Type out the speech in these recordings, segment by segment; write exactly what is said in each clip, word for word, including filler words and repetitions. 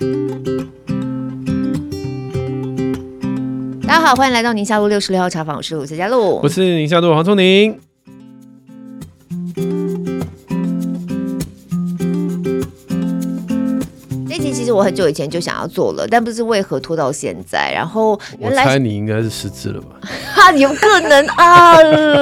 大家好，欢迎来到宁夏路六十六号茶坊，我是卢泽嘉璐， 我是宁夏路黄聪宁。 这集其实我很久以前就想要做了，但不知为何拖到现在。然后原来我猜你应该是失智了吧？ 哈，有可能啊。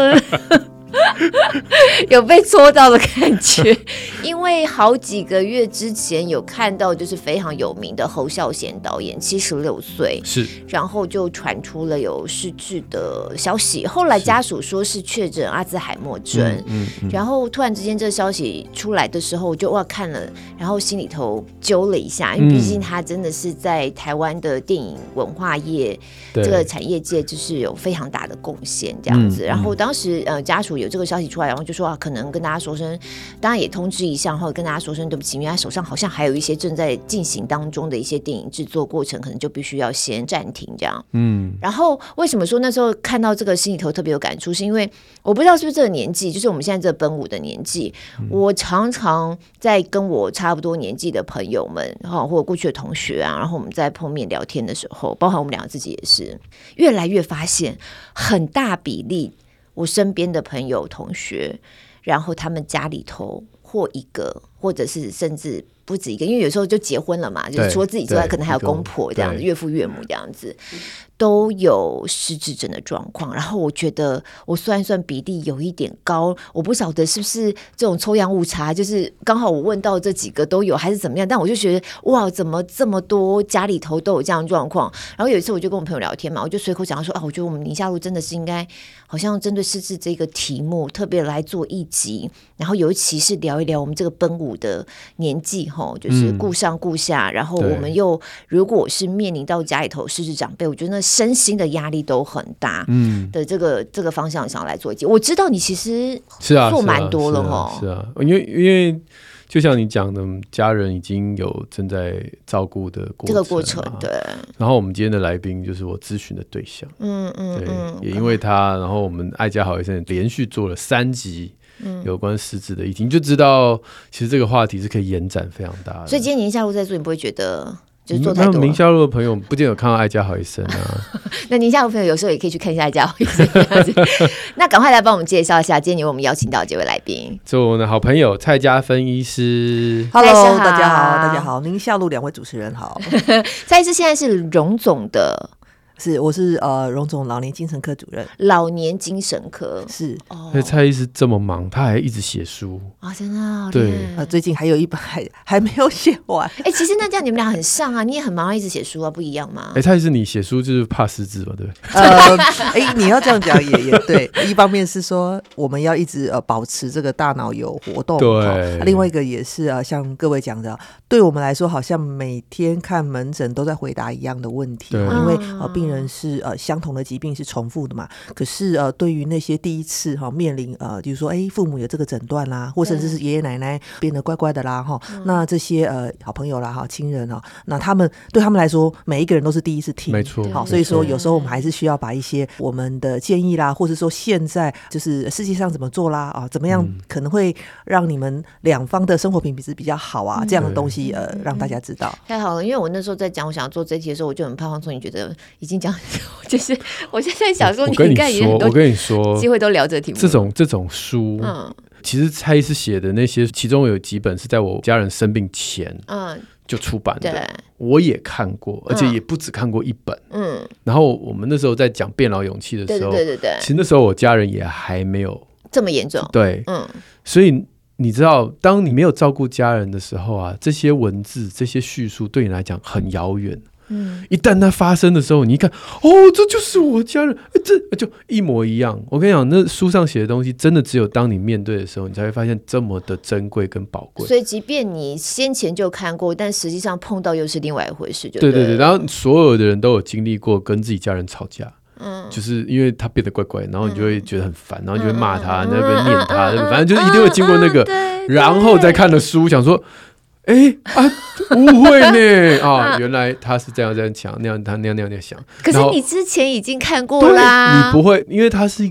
有被戳到的感觉，因为好几个月之前有看到，就是非常有名的侯孝贤导演，七十六岁， 是， 然后就传出了有失智的消息，后来家属说是确诊阿兹海默症，嗯嗯嗯、然后突然之间这个消息出来的时候，我就哇看了，然后心里头揪了一下，因为毕竟他真的是在台湾的电影文化业、嗯、这个产业界就是有非常大的贡献这样子，嗯、然后当时呃家属有这个消息出来，然后就说啊，可能跟大家说声，当然也通知一下，然后跟大家说声对不起，因为他手上好像还有一些正在进行当中的一些电影制作过程，可能就必须要先暂停这样。嗯，然后为什么说那时候看到这个心里头特别有感触，是因为我不知道是不是这个年纪，就是我们现在这奔五的年纪，嗯、我常常在跟我差不多年纪的朋友们，或者过去的同学啊，然后我们在碰面聊天的时候，包含我们两个自己也是，越来越发现很大比例。我身边的朋友同学，然后他们家里头或一个或者是甚至不止一个，因为有时候就结婚了嘛，就是除了自己之外可能还有公婆这样子，岳父岳母这样子都有失智症的状况。然后我觉得我算一算比例有一点高，我不晓得是不是这种抽样误差，就是刚好我问到这几个都有还是怎么样，但我就觉得哇，怎么这么多家里头都有这样的状况。然后有一次我就跟我朋友聊天嘛，我就随口讲说啊，我觉得我们宁夏路真的是应该好像针对失智这个题目特别来做一集，然后尤其是聊一聊我们这个奔五的年纪吼，就是顾上顾下，嗯、然后我们又如果是面临到家里头失智长辈，我觉得那身心的压力都很大的这个、嗯、这个方向想要来做一集。我知道你其实做蛮多了吼， 是啊，是啊，是啊，因为因为就像你讲的，家人已经有正在照顾的过程、啊、这个过程，对。然后我们今天的来宾就是我咨询的对象，嗯嗯，对，嗯也因为他，然后我们爱家好医生连续做了三集。有关失智的议题，你就知道其实这个话题是可以延展非常大的。 所以今天宁夏路在做，你不会觉得就是做太多了？ 宁夏路的朋友不见得有看到爱家好医生啊。 那宁夏路朋友有时候也可以去看一下爱家好医生。那赶快来帮我们介绍一下，今天由我们邀请到这位来宾， 是我们的好朋友蔡家芬医师。 Hello， 大家好，大家好，宁夏路两位主持人好。 蔡医师现在是荣总的。 是，我是呃荣总老年精神科主任。 老年精神科是， 所以蔡医师这么忙，他还一直写书啊、哦，真的、哦、 对、 呃，最近还有一本还还没有写完。 哎、欸，其实那这样你们俩很像啊，你也很忙，一直写书啊，不一样吗？ 哎、欸，蔡医师，你写书就是怕失智吧？对不对？ 呃，哎、欸，你要这样讲也也对。一方面是说我们要一直呃保持这个大脑有活动， 对、 啊。另外一个也是啊，像各位讲的，对我们来说，好像每天看门诊都在回答一样的问题，因为呃病人是呃。相同的疾病是重复的嘛？可是呃，对于那些第一次哈、哦、面临呃，就是说哎，父母有这个诊断啦，或甚至是爷爷奶奶变得怪怪的啦哈、嗯，那这些呃好朋友啦哈、亲人啊，那他们对他们来说，每一个人都是第一次听， 没错。 好，所以说有时候我们还是需要把一些我们的建议啦，或者说现在就是世界上怎么做啦啊，怎么样可能会让你们两方的生活品质比较好啊，嗯、这样的东西呃，让大家知道。 太好了，因为我那时候在讲我想要做这题的时候，我就很怕黄总，你觉得已经讲。就是我现在想说，你应该也很多我跟你说， 机会都聊这个题目。 这种这种书，嗯，其实蔡医师写的那些，其中有几本是在我家人生病前，嗯，就出版的，对，我也看过，而且也不止看过一本，嗯。然后我们那时候在讲变老勇气的时候，对对对对，其实那时候我家人也还没有这么严重， 对，嗯。所以你知道，当你没有照顾家人的时候啊，这些文字、这些叙述对你来讲很遥远。嗯，一旦它发生的时候，你一看，哦，这就是我家人，这就一模一样。我跟你讲，那书上写的东西，真的只有当你面对的时候，你才会发现这么的珍贵跟宝贵。 所以，即便你先前就看过，但实际上碰到又是另外一回事就对。对对对，然后所有的人都有经历过跟自己家人吵架。嗯，就是因为他变得怪怪，然后你就会觉得很烦，然后你就会骂他，那边念他，反正就是一定会经过那个，然后再看了书，想说。哎、欸、啊，误会呢啊！原来他是这样这样想，那样他那样那样那样想。 可是你之前已经看过啦， 你不会，因为它是一个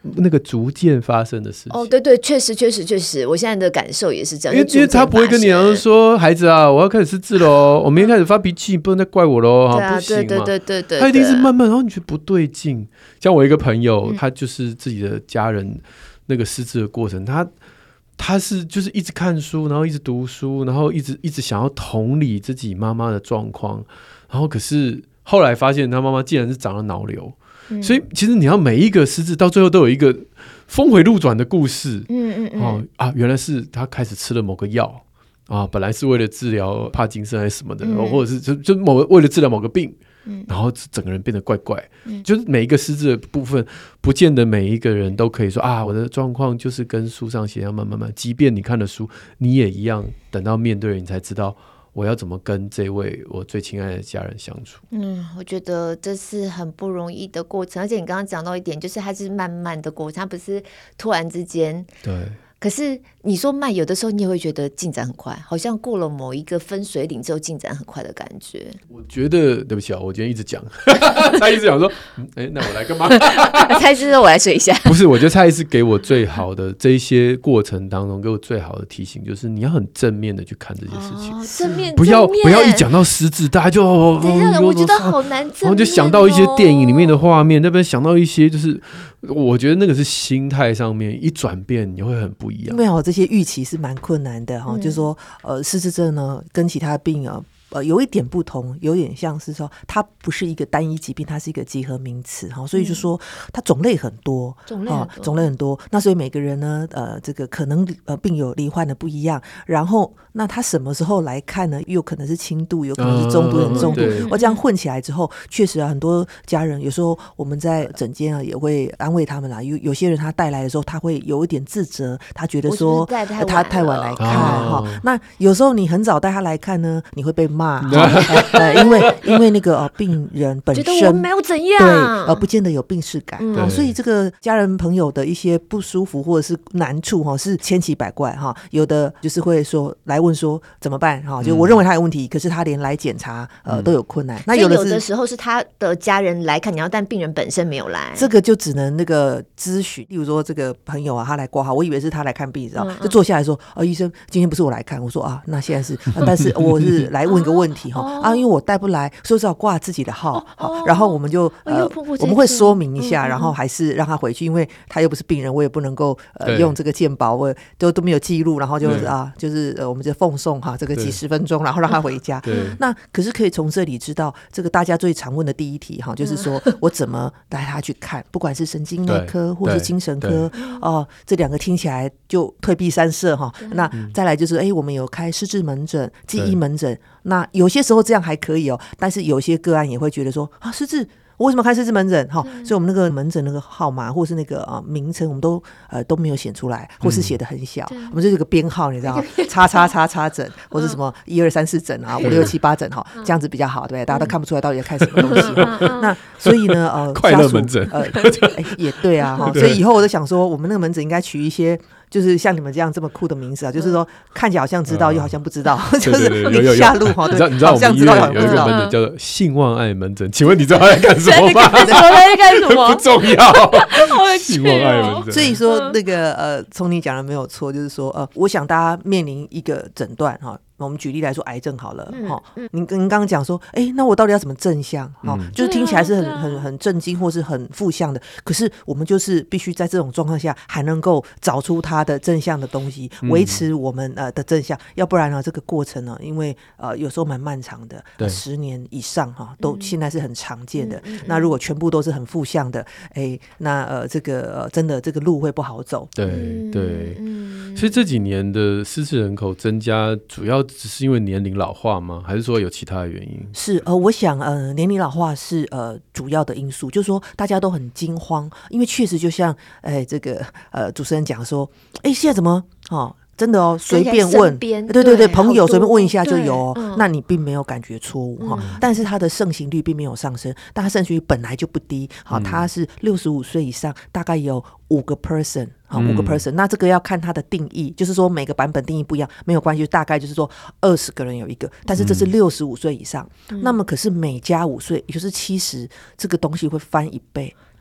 那个逐渐发生的事情。 哦，对对，确实确实确实，我现在的感受也是这样。 因为因为他不会跟你讲说，孩子啊，我要开始识字喽，我明天开始发脾气，不能再怪我喽， 对啊， 不行嘛。 对对对对， 他一定是慢慢，然后你觉得不对劲。像我一个朋友，嗯、他就是自己的家人那个识字的过程，他他是就是一直看书，然后一直读书，然后一直一直想要同理自己妈妈的状况，然后可是后来发现他妈妈竟然是长了脑瘤。嗯、所以其实你要每一个失智到最后都有一个峰回路转的故事。嗯嗯嗯、哦、啊，原来是他开始吃了某个药啊，本来是为了治疗帕金森还是什么的，嗯、或者是就就某为了治疗某个病，嗯、然后整个人变得怪怪。嗯、就是每一个失智的部分，不见得每一个人都可以说啊，我的状况就是跟书上写一样，慢慢慢，即便你看了书，你也一样，等到面对了，你才知道。我要怎么跟这位我最亲爱的家人相处。 嗯，我觉得这是很不容易的过程，而且你刚刚讲到一点，就是它是慢慢的过程，它不是突然之间。 对。 可是你说慢，有的时候你也会觉得进展很快，好像过了某一个分水岭之后进展很快的感觉。 我觉得对不起啊，我今天一直讲蔡医师讲说哎、嗯，那我来干嘛蔡医师说我来睡一下。 不是，我觉得蔡医师给我最好的这一些过程当中给我最好的提醒就是你要很正面的去看这件事情。 哦、正面不要正面不要一讲到失智大家就哦等一下、哦、我觉得好难正面、哦、 然后就想到一些电影里面的画面，那边想到一些就是我觉得那个是心态上面一转变你会很不一样。 因为这些预期是蛮困难的、嗯、就是说呃，失智症呢跟其他病啊呃，有一点不同，有点像是说它不是一个单一疾病，它是一个集合名词哈，所以就说它种类很多， 种类很多、 哦、种类很多。那所以每个人呢，呃，这个可能呃病友罹患的不一样，然后那他什么时候来看呢？又可能是轻度，有可能是中度、很重度。我、嗯、这样混起来之后，确实啊，很多家人有时候我们在诊间啊也会安慰他们啦。有有些人他带来的时候，他会有一点自责，他觉得说他太晚来看哈、哦。那有时候你很早带他来看呢，你会被骂。呃、因为因为那个、呃、病人本身觉得我没有怎样， 对，呃，不见得有病识感、嗯哦、所以这个家人朋友的一些不舒服或者是难处、哦、是千奇百怪、哦、有的就是会说来问说怎么办、哦、就我认为他有问题、嗯、可是他连来检查、呃、都有困难。 那有的是有的时候是他的家人来看你要，但病人本身没有来， 这个就只能那个咨询。例如说这个朋友啊，他来挂号，我以为是他来看病，嗯嗯就坐下来说哦，医生今天不是我来看，我说啊，那现在是、呃、但是我是来问一个问题哈、哦、啊，因为我带不来，所以只好挂自己的号、哦、然后我们就、呃、我们会说明一下、嗯、然后还是让他回去，因为他又不是病人，我也不能够、呃、用这个健保，我都都没有记录，然后就啊就是、呃、我们就奉送哈这个几十分钟，然后让他回家。那可是可以从这里知道这个大家最常问的第一题哈，就是说我怎么带他去看，不管是神经内科或是精神科哦、呃，这两个听起来就退避三舍哈。那再来就是哎，我们有开失智门诊、记忆门诊，那有些时候这样还可以哦，但是有些个案也会觉得说啊，失智我为什么开失智门诊、哦、所以我们那个门诊那个号码或是那个、呃、名称我们都呃都没有写出来，或是写得很小、嗯、我们就有个编号你知道叉叉叉叉诊或是什么一二三四诊啊五六七八诊、哦、这样子比较好，对不对？大家都看不出来到底在看什么东西、哦、那所以呢呃快乐门诊、 呃欸、也对啊、哦、所以以后我就想说我们那个门诊应该取一些就是像你们这样这么酷的名字啊，就是说看起来好像知道、嗯、又好像不知道， 嗯、 就是你下路哈， 你知道你知道我们医院有一个门诊叫做性望爱门诊，请问你知道他在干什么吗？ 在干什么？ 不重要。性望爱门诊。 所以说那个呃，从你讲的没有错，就是说呃，我想大家面临一个诊断哈。我们举例来说癌症好了、嗯哦嗯、您您刚刚讲说哎，那我到底要怎么正向、哦嗯、就是听起来是很、啊、很很震惊或是很负向的，可是我们就是必须在这种状况下还能够找出它的正向的东西，维持我们、呃、的正向，要不然呢这个过程呢因为呃有时候蛮漫长的、呃、十年以上、哦、都现在是很常见的、嗯、那如果全部都是很负向的哎，那呃这个、呃、真的这个路会不好走。 对对、嗯、所以这几年的失智人口增加主要只是因为年龄老化吗？还是说有其他的原因？ 是呃，我想呃，年龄老化是呃主要的因素，就是说大家都很惊慌，因为确实就像哎这个呃主持人讲说，哎现在怎么哦。真的哦，随便问，对对 对, 对，朋友随便问一下就有、哦嗯、那你并没有感觉错误、嗯、但是它的盛行率并没有上升，但它盛行率本来就不低、嗯、它是六十五岁以上大概有五个 person 五个 person、嗯、那这个要看它的定义，就是说每个版本定义不一样没有关系，大概就是说二十个人有一个，但是这是六十五岁以上、嗯、那么可是每加五岁也就是七十，这个东西会翻一倍，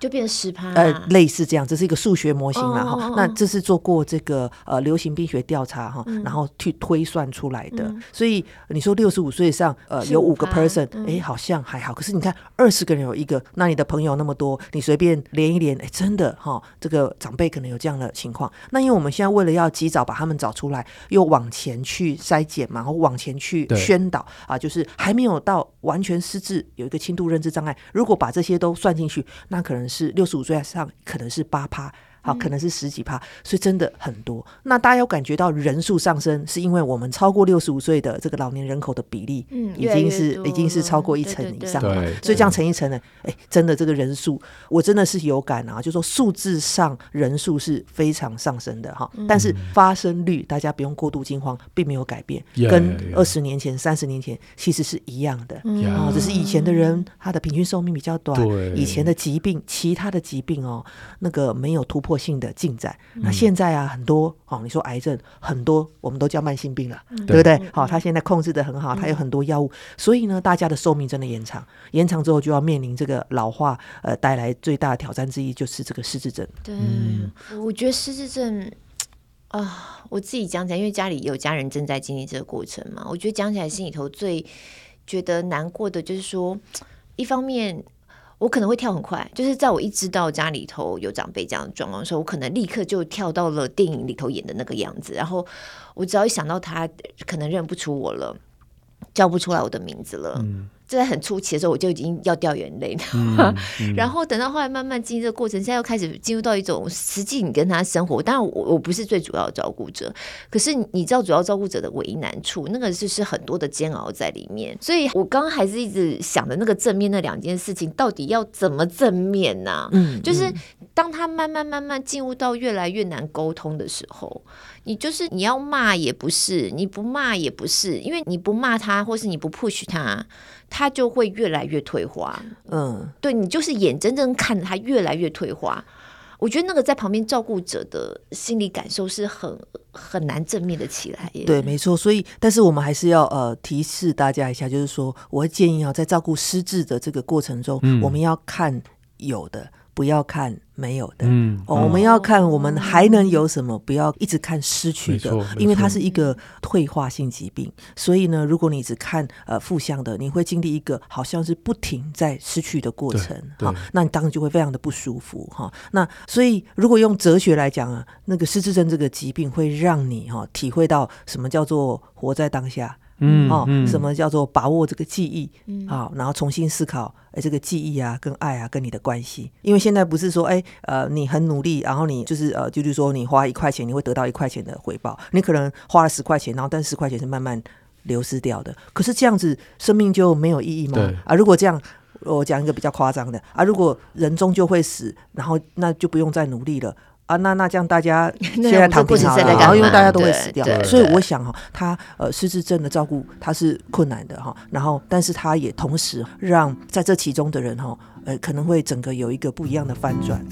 就变成十趴， 呃，类似这样，这是一个数学模型嘛，哈、 哦哦哦， 那这是做过这个呃流行病学调查哈、嗯，然后去推算出来的。嗯、所以你说六十五岁以上，呃，有五个 percent， 哎，好像还好。可是你看二十个人有一个，那你的朋友那么多，你随便连一连，哎，真的哈、哦，这个长辈可能有这样的情况。那因为我们现在为了要及早把他们找出来，又往前去筛检嘛，然后往前去宣导啊，就是还没有到完全失智，有一个轻度认知障碍，如果把这些都算进去，那可能是六十五岁以上，可能是八趴。好，可能是十几趴，所以真的很多。那大家有感觉到人数上升，是因为我们超过六十五岁的这个老年人口的比例，嗯，已经是已经是超过一成以上了。所以这样乘一乘呢，哎，真的这个人数，我真的是有感啊，就说数字上人数是非常上升的哈、嗯，但是发生率大家不用过度惊慌，并没有改变，嗯、跟二十年前、三十年前其实是一样的。嗯、哦，只是以前的人他的平均寿命比较短，以前的疾病，其他的疾病哦，那个没有突破性的进展、嗯、那现在啊很多、哦、你说癌症很多我们都叫慢性病了、嗯、对不对、嗯哦、它现在控制得很好、嗯、它有很多药物，所以呢大家的寿命真的延长，延长之后就要面临这个老化呃带来最大的挑战之一就是这个失智症。 对、嗯、我觉得失智症啊，我自己讲起来因为家里有家人正在经历这个过程嘛，我觉得讲起来心里头最觉得难过的就是说，一方面我可能会跳很快，就是在我一知道家里头有长辈这样的状况的时候，我可能立刻就跳到了电影里头演的那个样子，然后我只要一想到他可能认不出我了，叫不出来我的名字了、嗯、这在很初期的时候我就已经要掉眼泪了、嗯嗯、然后等到后来慢慢进入这个过程，现在又开始进入到一种实际你跟他生活，当然 我, 我不是最主要的照顾者，可是你知道主要照顾者的为难处，那个就是很多的煎熬在里面，所以我刚刚还是一直想的那个正面那两件事情到底要怎么正面啊、嗯、就是当他慢慢慢慢进入到越来越难沟通的时候，你就是你要骂也不是，你不骂也不是，因为你不骂他或是你不 push 他，他就会越来越退化。嗯，对，你就是眼睁睁看着他越来越退化。我觉得那个在旁边照顾者的心理感受是很很难正面的起来耶。 对，没错。所以，但是我们还是要呃提示大家一下，就是说，我会建议啊，在照顾失智的这个过程中，嗯、我们要看有的。不要看没有的、嗯哦、我们要看我们还能有什么，不要一直看失去的，因为它是一个退化性疾病，所以呢如果你只看呃负向的，你会经历一个好像是不停在失去的过程、哦、那你当然就会非常的不舒服、哦、那所以如果用哲学来讲啊，那个失智症这个疾病会让你、哦、体会到什么叫做活在当下，嗯哦嗯、什么叫做把握这个记忆、嗯哦、然后重新思考哎，这个记忆啊跟爱啊跟你的关系，因为现在不是说哎呃你很努力，然后你就是呃就是说你花一块钱你会得到一块钱的回报，你可能花了十块钱，然后但十块钱是慢慢流失掉的，可是这样子生命就没有意义吗？啊，如果这样我讲一个比较夸张的啊，如果人终究会死，然后那就不用再努力了啊，那那这样大家现在躺平好了，然后因为大家都会死掉，所以我想哈、哦，他呃失智症的照顾他是困难的哈、哦，然后但是他也同时让在这其中的人哈、哦，呃可能会整个有一个不一样的翻转。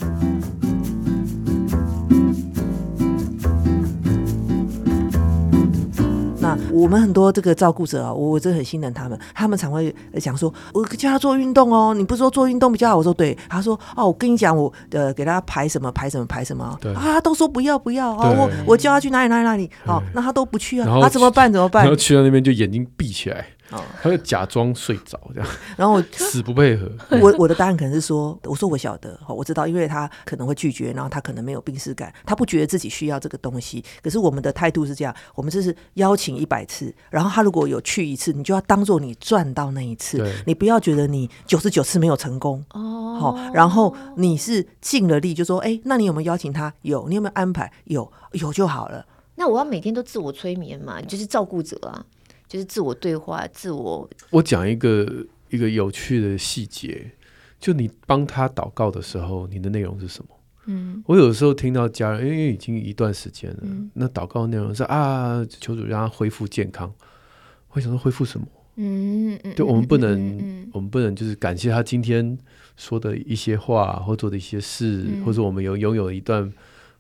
那我们很多这个照顾者啊，我真的很心疼他们，他们常会讲说，我叫他做运动哦，你不是说做运动比较好？我说对，他说哦，我跟你讲，我呃给他排什么排什么排什么啊，他都说不要不要啊，我我叫他去哪里哪里哪里，哦，那他都不去啊，他怎么办怎么办？ 然后去到那边就眼睛闭起来。哦、他就假装睡着这样， 然后死不配合。 我我的答案可能是说，我说我晓得，我知道，因为他可能会拒绝，然后他可能没有病识感，他不觉得自己需要这个东西。可是我们的态度是这样，我们这是邀请一百次，然后他如果有去一次，你就要当做你赚到那一次，你不要觉得你九十九次没有成功哦。好，然后你是尽了力，就说，哎，那你有没有邀请他？有，你有没有安排？有，有就好了。 那我要每天都自我催眠嘛？就是照顾者啊。就是自我对话，自我。 我讲一个一个有趣的细节，就你帮他祷告的时候，你的内容是什么？嗯，我有时候听到家人，因为已经一段时间了，嗯、那祷告内容是啊，求主让他恢复健康。我想说恢复什么？嗯嗯，对，我们不能，嗯嗯、我们不能就是感谢他今天说的一些话或做的一些事，嗯、或者我们有拥有一段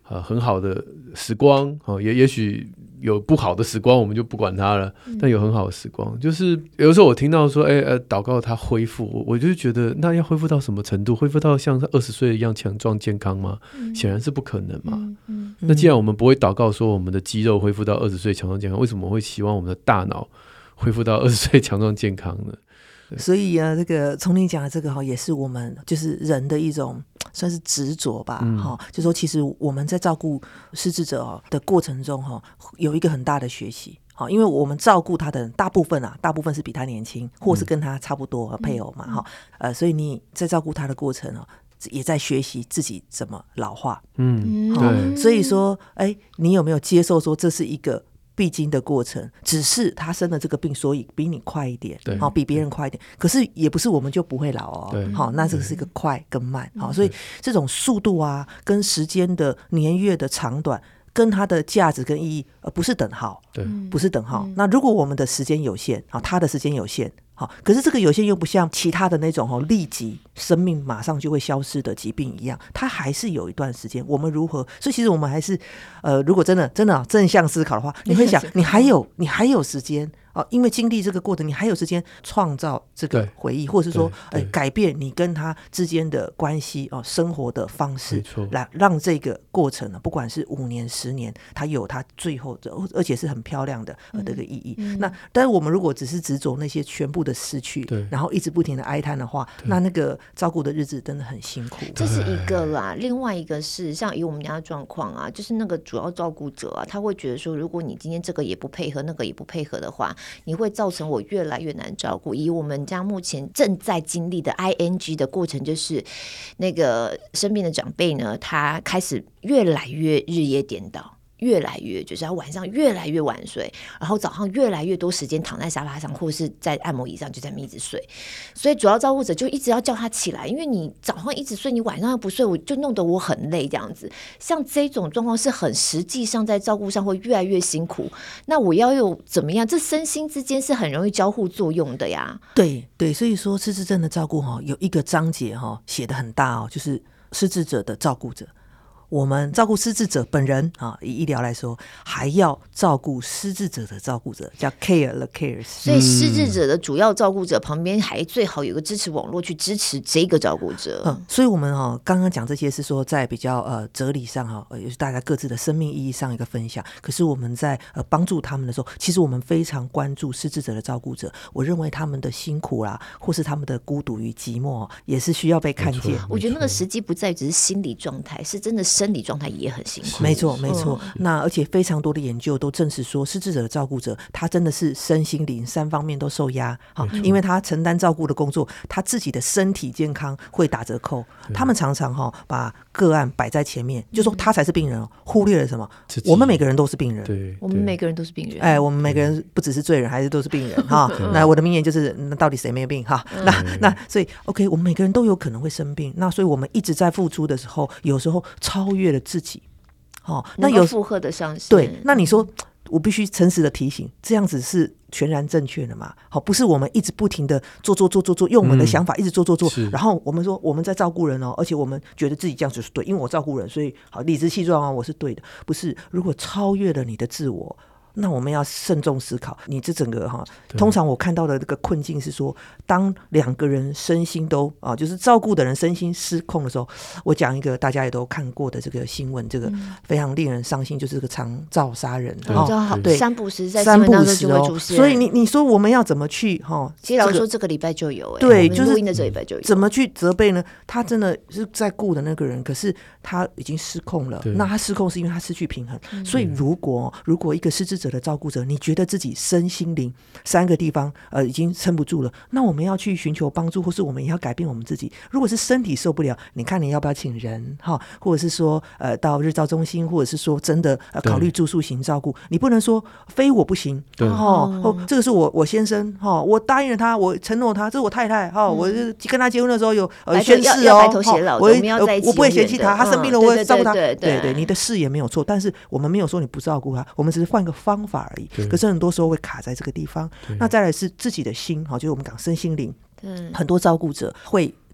呃很好的时光，哦、也也许有不好的时光，我们就不管它了。但有很好的时光，就是有时候我听到说，哎、欸、呃，祷告他恢复，我我就觉得那要恢复到什么程度？恢复到像二十岁一样强壮健康吗？显、嗯、然是不可能嘛。嗯嗯、那既然我们不会祷告说我们的肌肉恢复到二十岁强壮健康，为什么会希望我们的大脑恢复到二十岁强壮健康呢？ 所以啊，这个从你讲的这个哈，也是我们就是人的一种算是执着吧，哈、嗯，就说其实我们在照顾失智者的过程中哈，有一个很大的学习。好，因为我们照顾他的人大部分啊，大部分是比他年轻，或是跟他差不多、嗯、配偶嘛，哈、嗯，呃，所以你在照顾他的过程哦，也在学习自己怎么老化， 嗯，对， 所以说，哎，你有没有接受说这是一个必经的过程，只是他生了这个病，所以比你快一点，好，比别人快一点。可是也不是我们就不会老哦，好，那这个是一个快跟慢，好，所以这种速度啊，跟时间的年月的长短，跟它的价值跟意义，呃，不是等号， 对， 不是等号。嗯、那如果我们的时间有限，好，他的时间有限。好，可是这个有些又不像其他的那种、哦、立即生命马上就会消失的疾病一样，它还是有一段时间。我们如何？所以其实我们还是，呃，如果真的真的、哦、正向思考的话，你会想，你还有你还有时间哦，因为经历这个过程，你还有时间创造这个回忆，或者是说，呃，改变你跟他之间的关系哦，生活的方式，来让这个过程呢，不管是五年、十年，它有它最后的，而且是很漂亮的呃这个意义。嗯、那但是我们如果只是执着那些全部的失去，然后一直不停的哀叹的话，那那个照顾的日子真的很辛苦。 这是一个啦，另外一个是像以我们家的状况啊，就是那个主要照顾者啊，他会觉得说，如果你今天这个也不配合，那个也不配合的话，你会造成我越来越难照顾。以我们家目前正在经历的 I N G 的过程，就是那个生病的长辈呢，他开始越来越日夜颠倒。越来越就是他晚上越来越晚睡，然后早上越来越多时间躺在沙发上或是在按摩椅上就在那边一直睡，所以主要照顾者就一直要叫他起来，因为你早上一直睡，你晚上又不睡，我就弄得我很累这样子。像这种状况是很实际上在照顾上会越来越辛苦，那我要有怎么样？这身心之间是很容易交互作用的呀。 对对，所以说失智症的照顾哈，有一个章节哈写得很大哦，就是失智者的照顾者。我们照顾失智者本人啊，以医疗来说，还要照顾失智者的照顾者，叫 care the cares。 所以失智者的主要照顾者旁边还最好有个支持网络去支持这个照顾者。 嗯，所以我们哈刚刚讲这些是说在比较呃哲理上哈，也是大家各自的生命意义上一个分享。可是我们在呃帮助他们的时候，其实我们非常关注失智者的照顾者。我认为他们的辛苦啦，或是他们的孤独与寂寞，也是需要被看见。 我觉得那个时机不在于只是心理状态，是真的生理状态也很辛苦。 没错没错、嗯、那而且非常多的研究都证实说，失智者的照顾者他真的是身心灵三方面都受压、哦、因为他承担照顾的工作，他自己的身体健康会打折扣。他们常常、哦、把个案摆在前面，就说他才是病人、哦、忽略了什么？我们每个人都是病人。 对， 我们每个人都是病人。 哎，我们每个人不只是罪人，还是都是病人哈。那我的名言就是那到底谁没病哈？那那所以 OK， 我们每个人都有可能会生病，那所以我们一直在付出的时候，有时候超越了自己。 哦，那有负荷的上限。 对，那你说我必须诚实的提醒，这样子是全然正确的嘛？好，不是我们一直不停的做做做做做，用我们的想法一直做做做、嗯、然后我们说我们在照顾人哦，而且我们觉得自己这样子是对，因为我照顾人，所以好理直气壮啊，我是对的。不是，如果超越了你的自我，那我们要慎重思考。你这整个哈，通常我看到的这个困境是说，当两个人身心都啊，就是照顾的人身心失控的时候，我讲一个大家也都看过的这个新闻，这个非常令人伤心，就是这个长照杀人。 哦，对，三不时在新闻当中就会出现。 所以你你说我们要怎么去哈？ 其实老实说，这个礼拜就有、欸， 对，就是录音的这礼拜就有。 怎么去责备呢？他真的是在顾的那个人，可是他已经失控了。那他失控是因为他失去平衡。嗯、所以如果如果一个失智者的照顾者，你觉得自己身心灵三个地方呃已经撑不住了，那我们要去寻求帮助，或是我们也要改变我们自己。如果是身体受不了，你看你要不要请人哈，或者是说呃到日照中心，或者是说真的、呃、考虑住宿型照顾。你不能说非我不行哦，哦这个是我我先生哈，我答应了他，我承诺他，这是我太太哈、嗯，我跟他结婚的时候有呃宣誓哦， 白头偕老，我们要在一起， 我不会嫌弃他，他生病了、嗯、我会照顾他。 对 对, 对, 对, 对, 对，你的事也没有错，但是我们没有说你不照顾他，我们只是换个方法而已。可是很多时候会卡在这个地方。那再来是自己的心，就是我们讲身心灵，很多照顾者会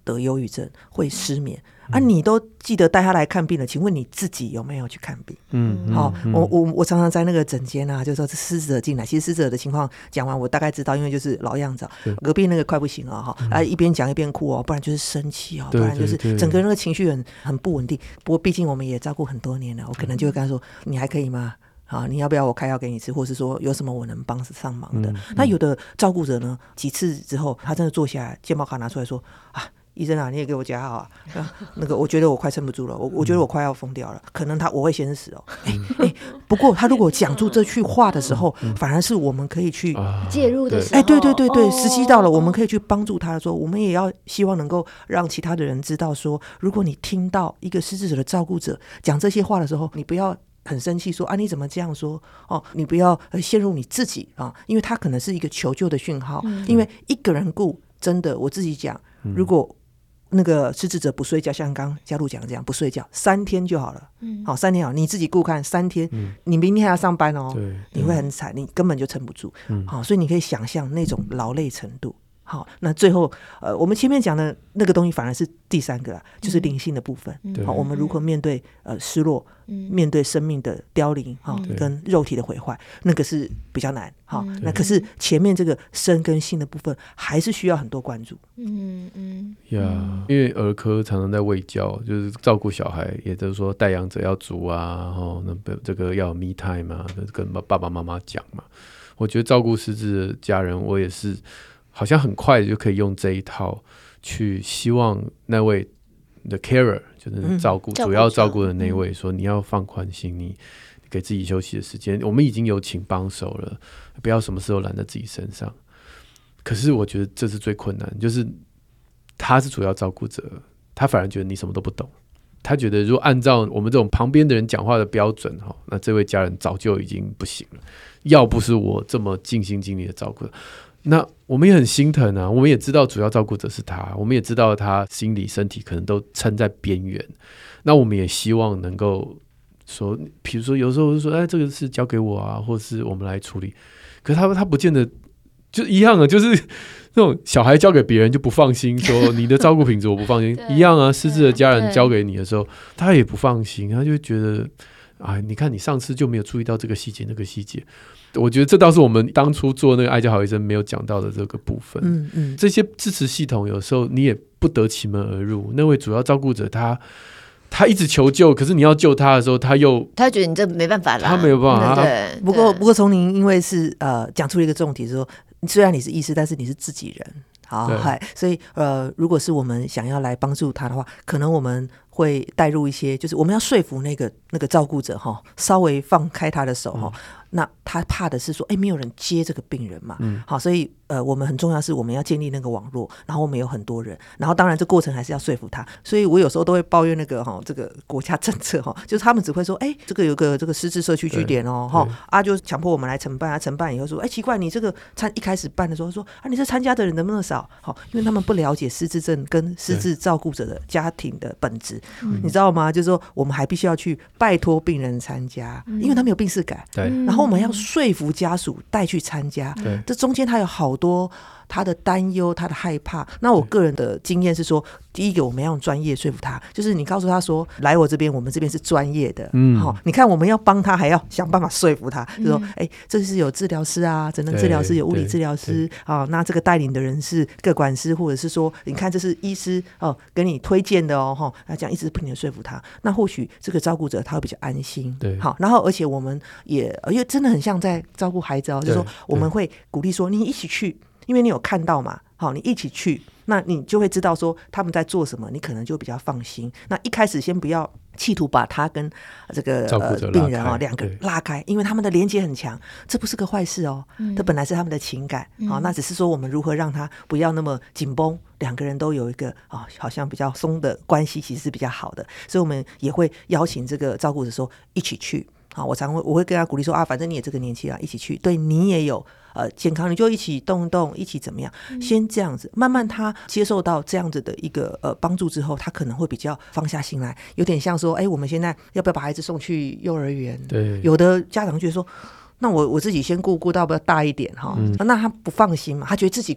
得忧郁症，会失眠。啊，你都记得带他来看病了，请问你自己有没有去看病？嗯，好、嗯，我我我常常在那个诊间啊，就说失智者进来，其实失智者的情况讲完，我大概知道，因为就是老样子，隔壁那个快不行了哈，啊，一边讲一边哭哦，不然就是生气哦，不然就是整个那个情绪很很不稳定。不过毕竟我们也照顾很多年了，我可能就会跟他说，你还可以吗？啊，你要不要我开药给你吃，或是说有什么我能帮上忙的？嗯嗯、那有的照顾者呢，几次之后，他真的坐下来，健保卡拿出来说啊。医生啊，你也给我加号啊！那个，我觉得我快撑不住了，我我觉得我快要疯掉了，可能他我会先死哦。哎、欸欸、不过他如果讲出这句话的时候，嗯、反而是我们可以去、 啊、介入的时候， 哎、欸，对对对对，时机到了，我们可以去帮助他的时候，我们也要希望能够让其他的人知道说，如果你听到一个失智者的照顾者讲这些话的时候，你不要很生气说啊，你怎么这样说？哦，你不要陷入你自己啊，因为他可能是一个求救的讯号，嗯、因为一个人顾真的，我自己讲，如果那个失智者不睡觉，像刚刚嘉璐讲的这样，不睡觉三天就好了。嗯，好，三天好，你自己顾看三天，嗯、你明天还要上班哦，你会很惨，你根本就撑不住。嗯，好，所以你可以想象那种劳累程度。好，那最后呃，我们前面讲的那个东西反而是第三个啦，就是灵性的部分。嗯、好，我们如何面对呃失落，嗯、面对生命的凋零，哈、嗯，跟肉体的毁坏，那个是比较难。好，嗯、那可是前面这个身跟性的部分还是需要很多关注。嗯嗯呀， yeah, 因为儿科常常在卫教，就是照顾小孩，也就是说带养者要足啊，哦，那这个要有 me time 嘛，跟爸爸妈妈讲嘛。我觉得照顾失智的家人，我也是。好像很快就可以用这一套去希望那位的 carer 就是照顾、嗯、主要照顾的那位说你要放宽心，你给自己休息的时间，我们已经有请帮手了，不要什么时候揽在自己身上。可是我觉得这是最困难，就是他是主要照顾者，他反而觉得你什么都不懂，他觉得如果按照我们这种旁边的人讲话的标准，那这位家人早就已经不行了，要不是我这么尽心尽力的照顾他，那我们也很心疼啊，我们也知道主要照顾者是他，我们也知道他心理身体可能都撑在边缘，那我们也希望能够说，比如说有时候就说哎，这个事交给我啊，或是我们来处理，可是他他不见得就一样啊，就是那种小孩交给别人就不放心，说你的照顾品质我不放心一样啊，失智的家人交给你的时候他也不放心，他就会觉得啊，你看你上次就没有注意到这个细节那个细节，我觉得这倒是我们当初做那个爱家好医生没有讲到的这个部分。嗯嗯，这些支持系统有时候你也不得其门而入，那位主要照顾者他他一直求救，可是你要救他的时候他又他觉得你这没办法啦， 他没有办法。 对对， 不过不过从您因为是呃讲出了一个重点，说虽然你是医师，但是你是自己人。好，所以呃，如果是我们想要来帮助他的话，可能我们会带入一些，就是我们要说服那个那个照顾者哈，稍微放开他的手哈。嗯，那他怕的是说，哎，没有人接这个病人嘛。嗯，好，所以呃，我们很重要是我们要建立那个网络，然后我们有很多人，然后当然这过程还是要说服他。所以我有时候都会抱怨那个哈，这个国家政策哈，就是他们只会说，哎，这个有个这个失智社区据点哦，哈啊，就强迫我们来承办啊，承办以后说，哎，奇怪，你这个参一开始办的时候说啊，你这参加的人能不能少？好，因为他们不了解失智症跟失智照顾者的家庭的本质，你知道吗？就是说我们还必须要去拜托病人参加，因为他没有病识感。对，然后我们要说服家属带去参加，对，这中间他有好多他的担忧，他的害怕。那我个人的经验是说，第一个我们要用专业说服他，就是你告诉他说，来我这边，我们这边是专业的。嗯，好，你看我们要帮他，还要想办法说服他，就说，哎、欸，这是有治疗师啊，诊断治疗师，有物理治疗师啊，那这个带领的人是个管师，或者是说，你看这是医师哦，给你推荐的哦，哈，那这样一直不停的说服他，那或许这个照顾者他会比较安心。对，好，然后而且我们也因为真的很像在照顾孩子哦，就是说我们会鼓励说，你一起去。因为你有看到嘛，好，你一起去，那你就会知道说他们在做什么，你可能就比较放心。那一开始先不要企图把他跟这个呃病人哦两个拉开，因为他们的连结很强，这不是个坏事哦，嗯、这本来是他们的情感，好、嗯，那只是说我们如何让他不要那么紧绷，两个人都有一个啊、哦、好像比较松的关系，其实是比较好的，所以我们也会邀请这个照顾者说一起去。好，我常会我会跟他鼓励说啊，反正你也这个年纪了，一起去，对你也有呃健康，你就一起动一动，一起怎么样？嗯、先这样子，慢慢他接受到这样子的一个呃帮助之后，他可能会比较放下心来，有点像说，哎，我们现在要不要把孩子送去幼儿园？对，有的家长觉得说，那我我自己先顾顾到比较大一点哈、嗯，那他不放心嘛，他觉得自己顾。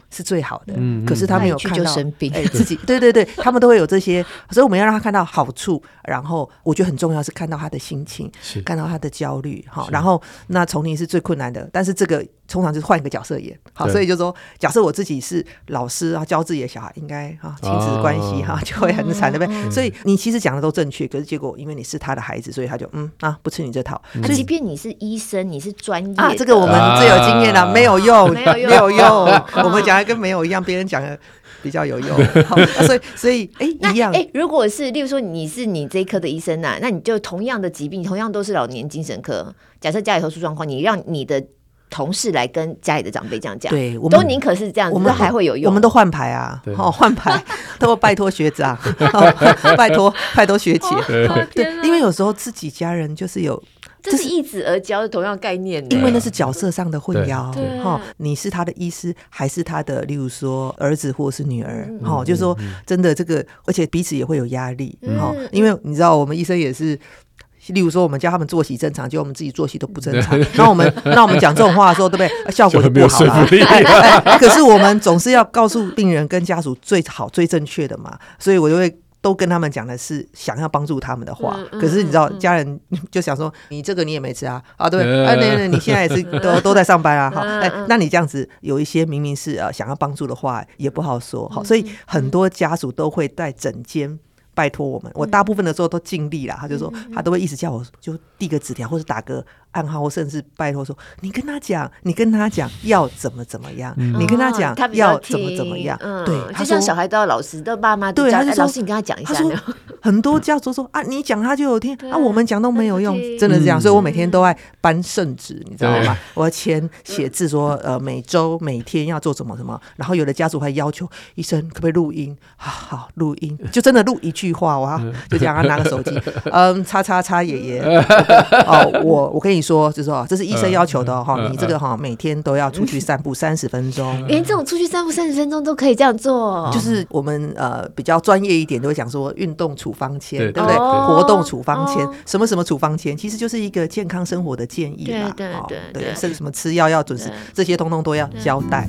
是最好的，嗯、可是他没有看到就生病、 欸、自己对对对，他们都会有这些，所以我们要让他看到好处，然后我觉得很重要是看到他的心情，看到他的焦虑，好，然后那从你是最困难的，但是这个通常就是换一个角色演，好，所以就说假设我自己是老师啊，教自己的小孩应该啊亲子关系哈、啊、就会很惨，对不对、嗯？所以你其实讲的都正确，可是结果因为你是他的孩子，所以他就嗯啊不吃你这套。 嗯、即便你是医生，你是专业啊，这个我们最有经验了、啊，没有用，没有用，没有用我们讲的跟没有一样，别人讲的比较有用。好，所以所以哎一样哎，如果是例如说你是你这一科的医生啊，那你就同样的疾病，同样都是老年精神科，假设家里头出状况，你让你的同事来跟家里的长辈这样讲， 对，我们都宁可是这样子，我们还会有用。 我们都换牌啊，好换牌，都拜托学长，拜托拜托学姐， 哦、 对，因为有时候自己家人就是有。 这是易子而教的同样概念， 因为那是角色上的混淆。你是他的医师，还是他的，例如说儿子或是女儿？嗯嗯、就是说真的这个，而且彼此也会有压力。嗯、因为你知道，我们医生也是。例如说我们叫他们作息正常，结果我们自己作息都不正常，那我们那我们讲这种话的时候，对不对？效果就不好了、哎哎哎。可是我们总是要告诉病人跟家属最好最正确的嘛，所以我就会都跟他们讲的是想要帮助他们的话。嗯、可是你知道，家人就想说你这个你也没吃啊，啊对，嗯、啊对对，你现在也是都都在上班啊，好，哎，那你这样子有一些明明是呃想要帮助的话也不好说，好，所以很多家属都会在诊间。拜托我们，我大部分的时候都尽力啦。他就说，他都会一直叫我就递个纸条，或者打个暗号，或甚至拜托说，你跟他讲，你跟他讲要怎么怎么样，嗯、你跟他讲要怎么怎么样。嗯、对， 就像小孩都要老师，都爸妈都教，哎，老师你跟他讲一下。 很多家属说啊，你讲他就有听啊，我们讲都没有用，真的是这样。所以我每天都在搬圣旨，你知道吗？我要签写字说，呃，每周每天要做什么什么。然后有的家属还要求医生可不可以录音？好好录音，就真的录一句。句话哇，就这样，他拿个手机，嗯，叉叉叉爷爷，哦，我我跟你说，就是说，这是医生要求的哦，嗯、你这个哈每天都要出去散步三十分钟， 连这种出去散步三十分钟都可以这样做， 就是我们呃比较专业一点，都会讲说运动处方签，对, 对不对？哦、活动处方签，哦、什么什么处方签，其实就是一个健康生活的建议嘛， 对对对 对, 对，甚至什么吃药要准时，这些通通都要交代。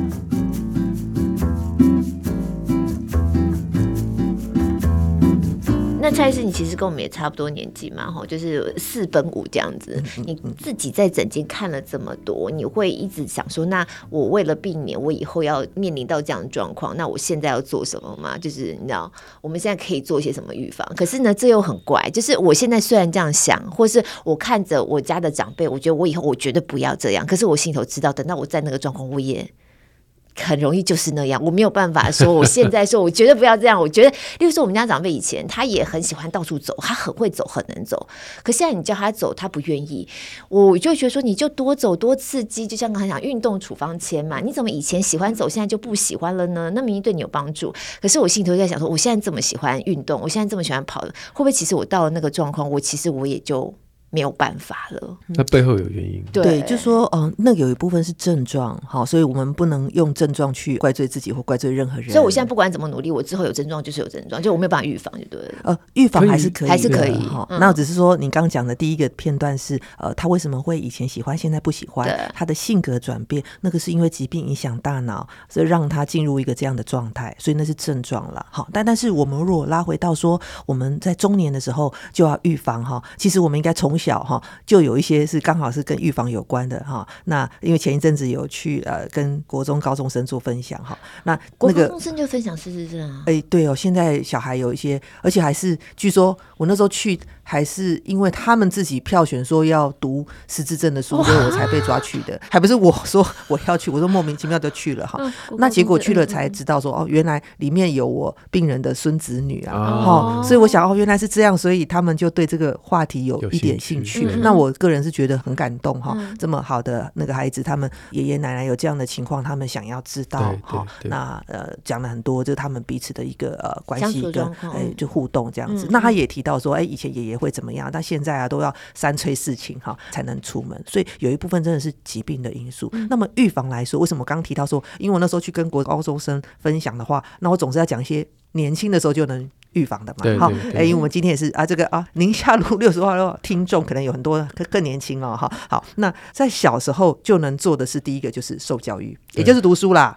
那蔡医师，你其实跟我们也差不多年纪嘛，就是四奔五这样子。你自己在诊间看了这么多，你会一直想说，那我为了避免我以后要面临到这样的状况，那我现在要做什么吗？就是你知道，我们现在可以做一些什么预防？可是呢，这又很怪，就是我现在虽然这样想，或是我看着我家的长辈，我觉得我以后我绝对不要这样，可是我心里头知道，等到我在那个状况，我也。很容易就是那样，我没有办法说我现在说我绝对不要这样。我觉得例如说我们家长辈以前他也很喜欢到处走，他很会走很能走，可现在你叫他走他不愿意，我就觉得说你就多走多刺激，就像刚才讲运动处方签嘛，你怎么以前喜欢走现在就不喜欢了呢？那明明对你有帮助，可是我心里头在想说我现在这么喜欢运动，我现在这么喜欢跑，会不会其实我到了那个状况，我其实我也就没有办法了。 那背后有原因。 对，对就说嗯、呃，那有一部分是症状，好，所以我们不能用症状去怪罪自己或怪罪任何人。 所以我现在不管怎么努力，我之后有症状就是有症状，就我没有办法预防，就对了。 呃，预防还是可以， 还是可以。 嗯、那只是说你刚刚讲的第一个片段是，呃，他为什么会以前喜欢，现在不喜欢？他的性格转变，那个是因为疾病影响大脑，所以让他进入一个这样的状态，所以那是症状了。好，但但是我们如果拉回到说，我们在中年的时候就要预防哈，其实我们应该从小哈就有一些是刚好是跟预防有关的哈。那因为前一阵子有去呃跟国中高中生做分享哈，那那个国中生就分享是是是啊， 哎、欸、对哦，现在小孩有一些，而且还是据说我那时候去还是因为他们自己票选说要读失智症的书，所以我才被抓去的，还不是我说我要去，我说莫名其妙就去了哈、嗯。那结果去了才知道说哦，原来里面有我病人的孙子女啊，哦，哦所以我想哦原来是这样，所以他们就对这个话题有一点兴趣。嗯、那我个人是觉得很感动哈、嗯，这么好的那个孩子，他们爷爷奶奶有这样的情况，他们想要知道哈。那呃讲了很多，就是他们彼此的一个呃关系跟哎就互动这样子。嗯、那他也提到说，哎以前爷爷会怎么样，但现在啊都要三催四请哈才能出门，所以有一部分真的是疾病的因素。嗯、那么预防来说，为什么我刚提到说，因为我那时候去跟国高中生分享的话，那我总是要讲一些年轻的时候就能预防的嘛。 对对对好，哎，因为我们今天也是啊，这个啊，宁夏路六十号的听众可能有很多更年轻哦，哈。好，那在小时候就能做的是第一个就是受教育，也就是读书啦。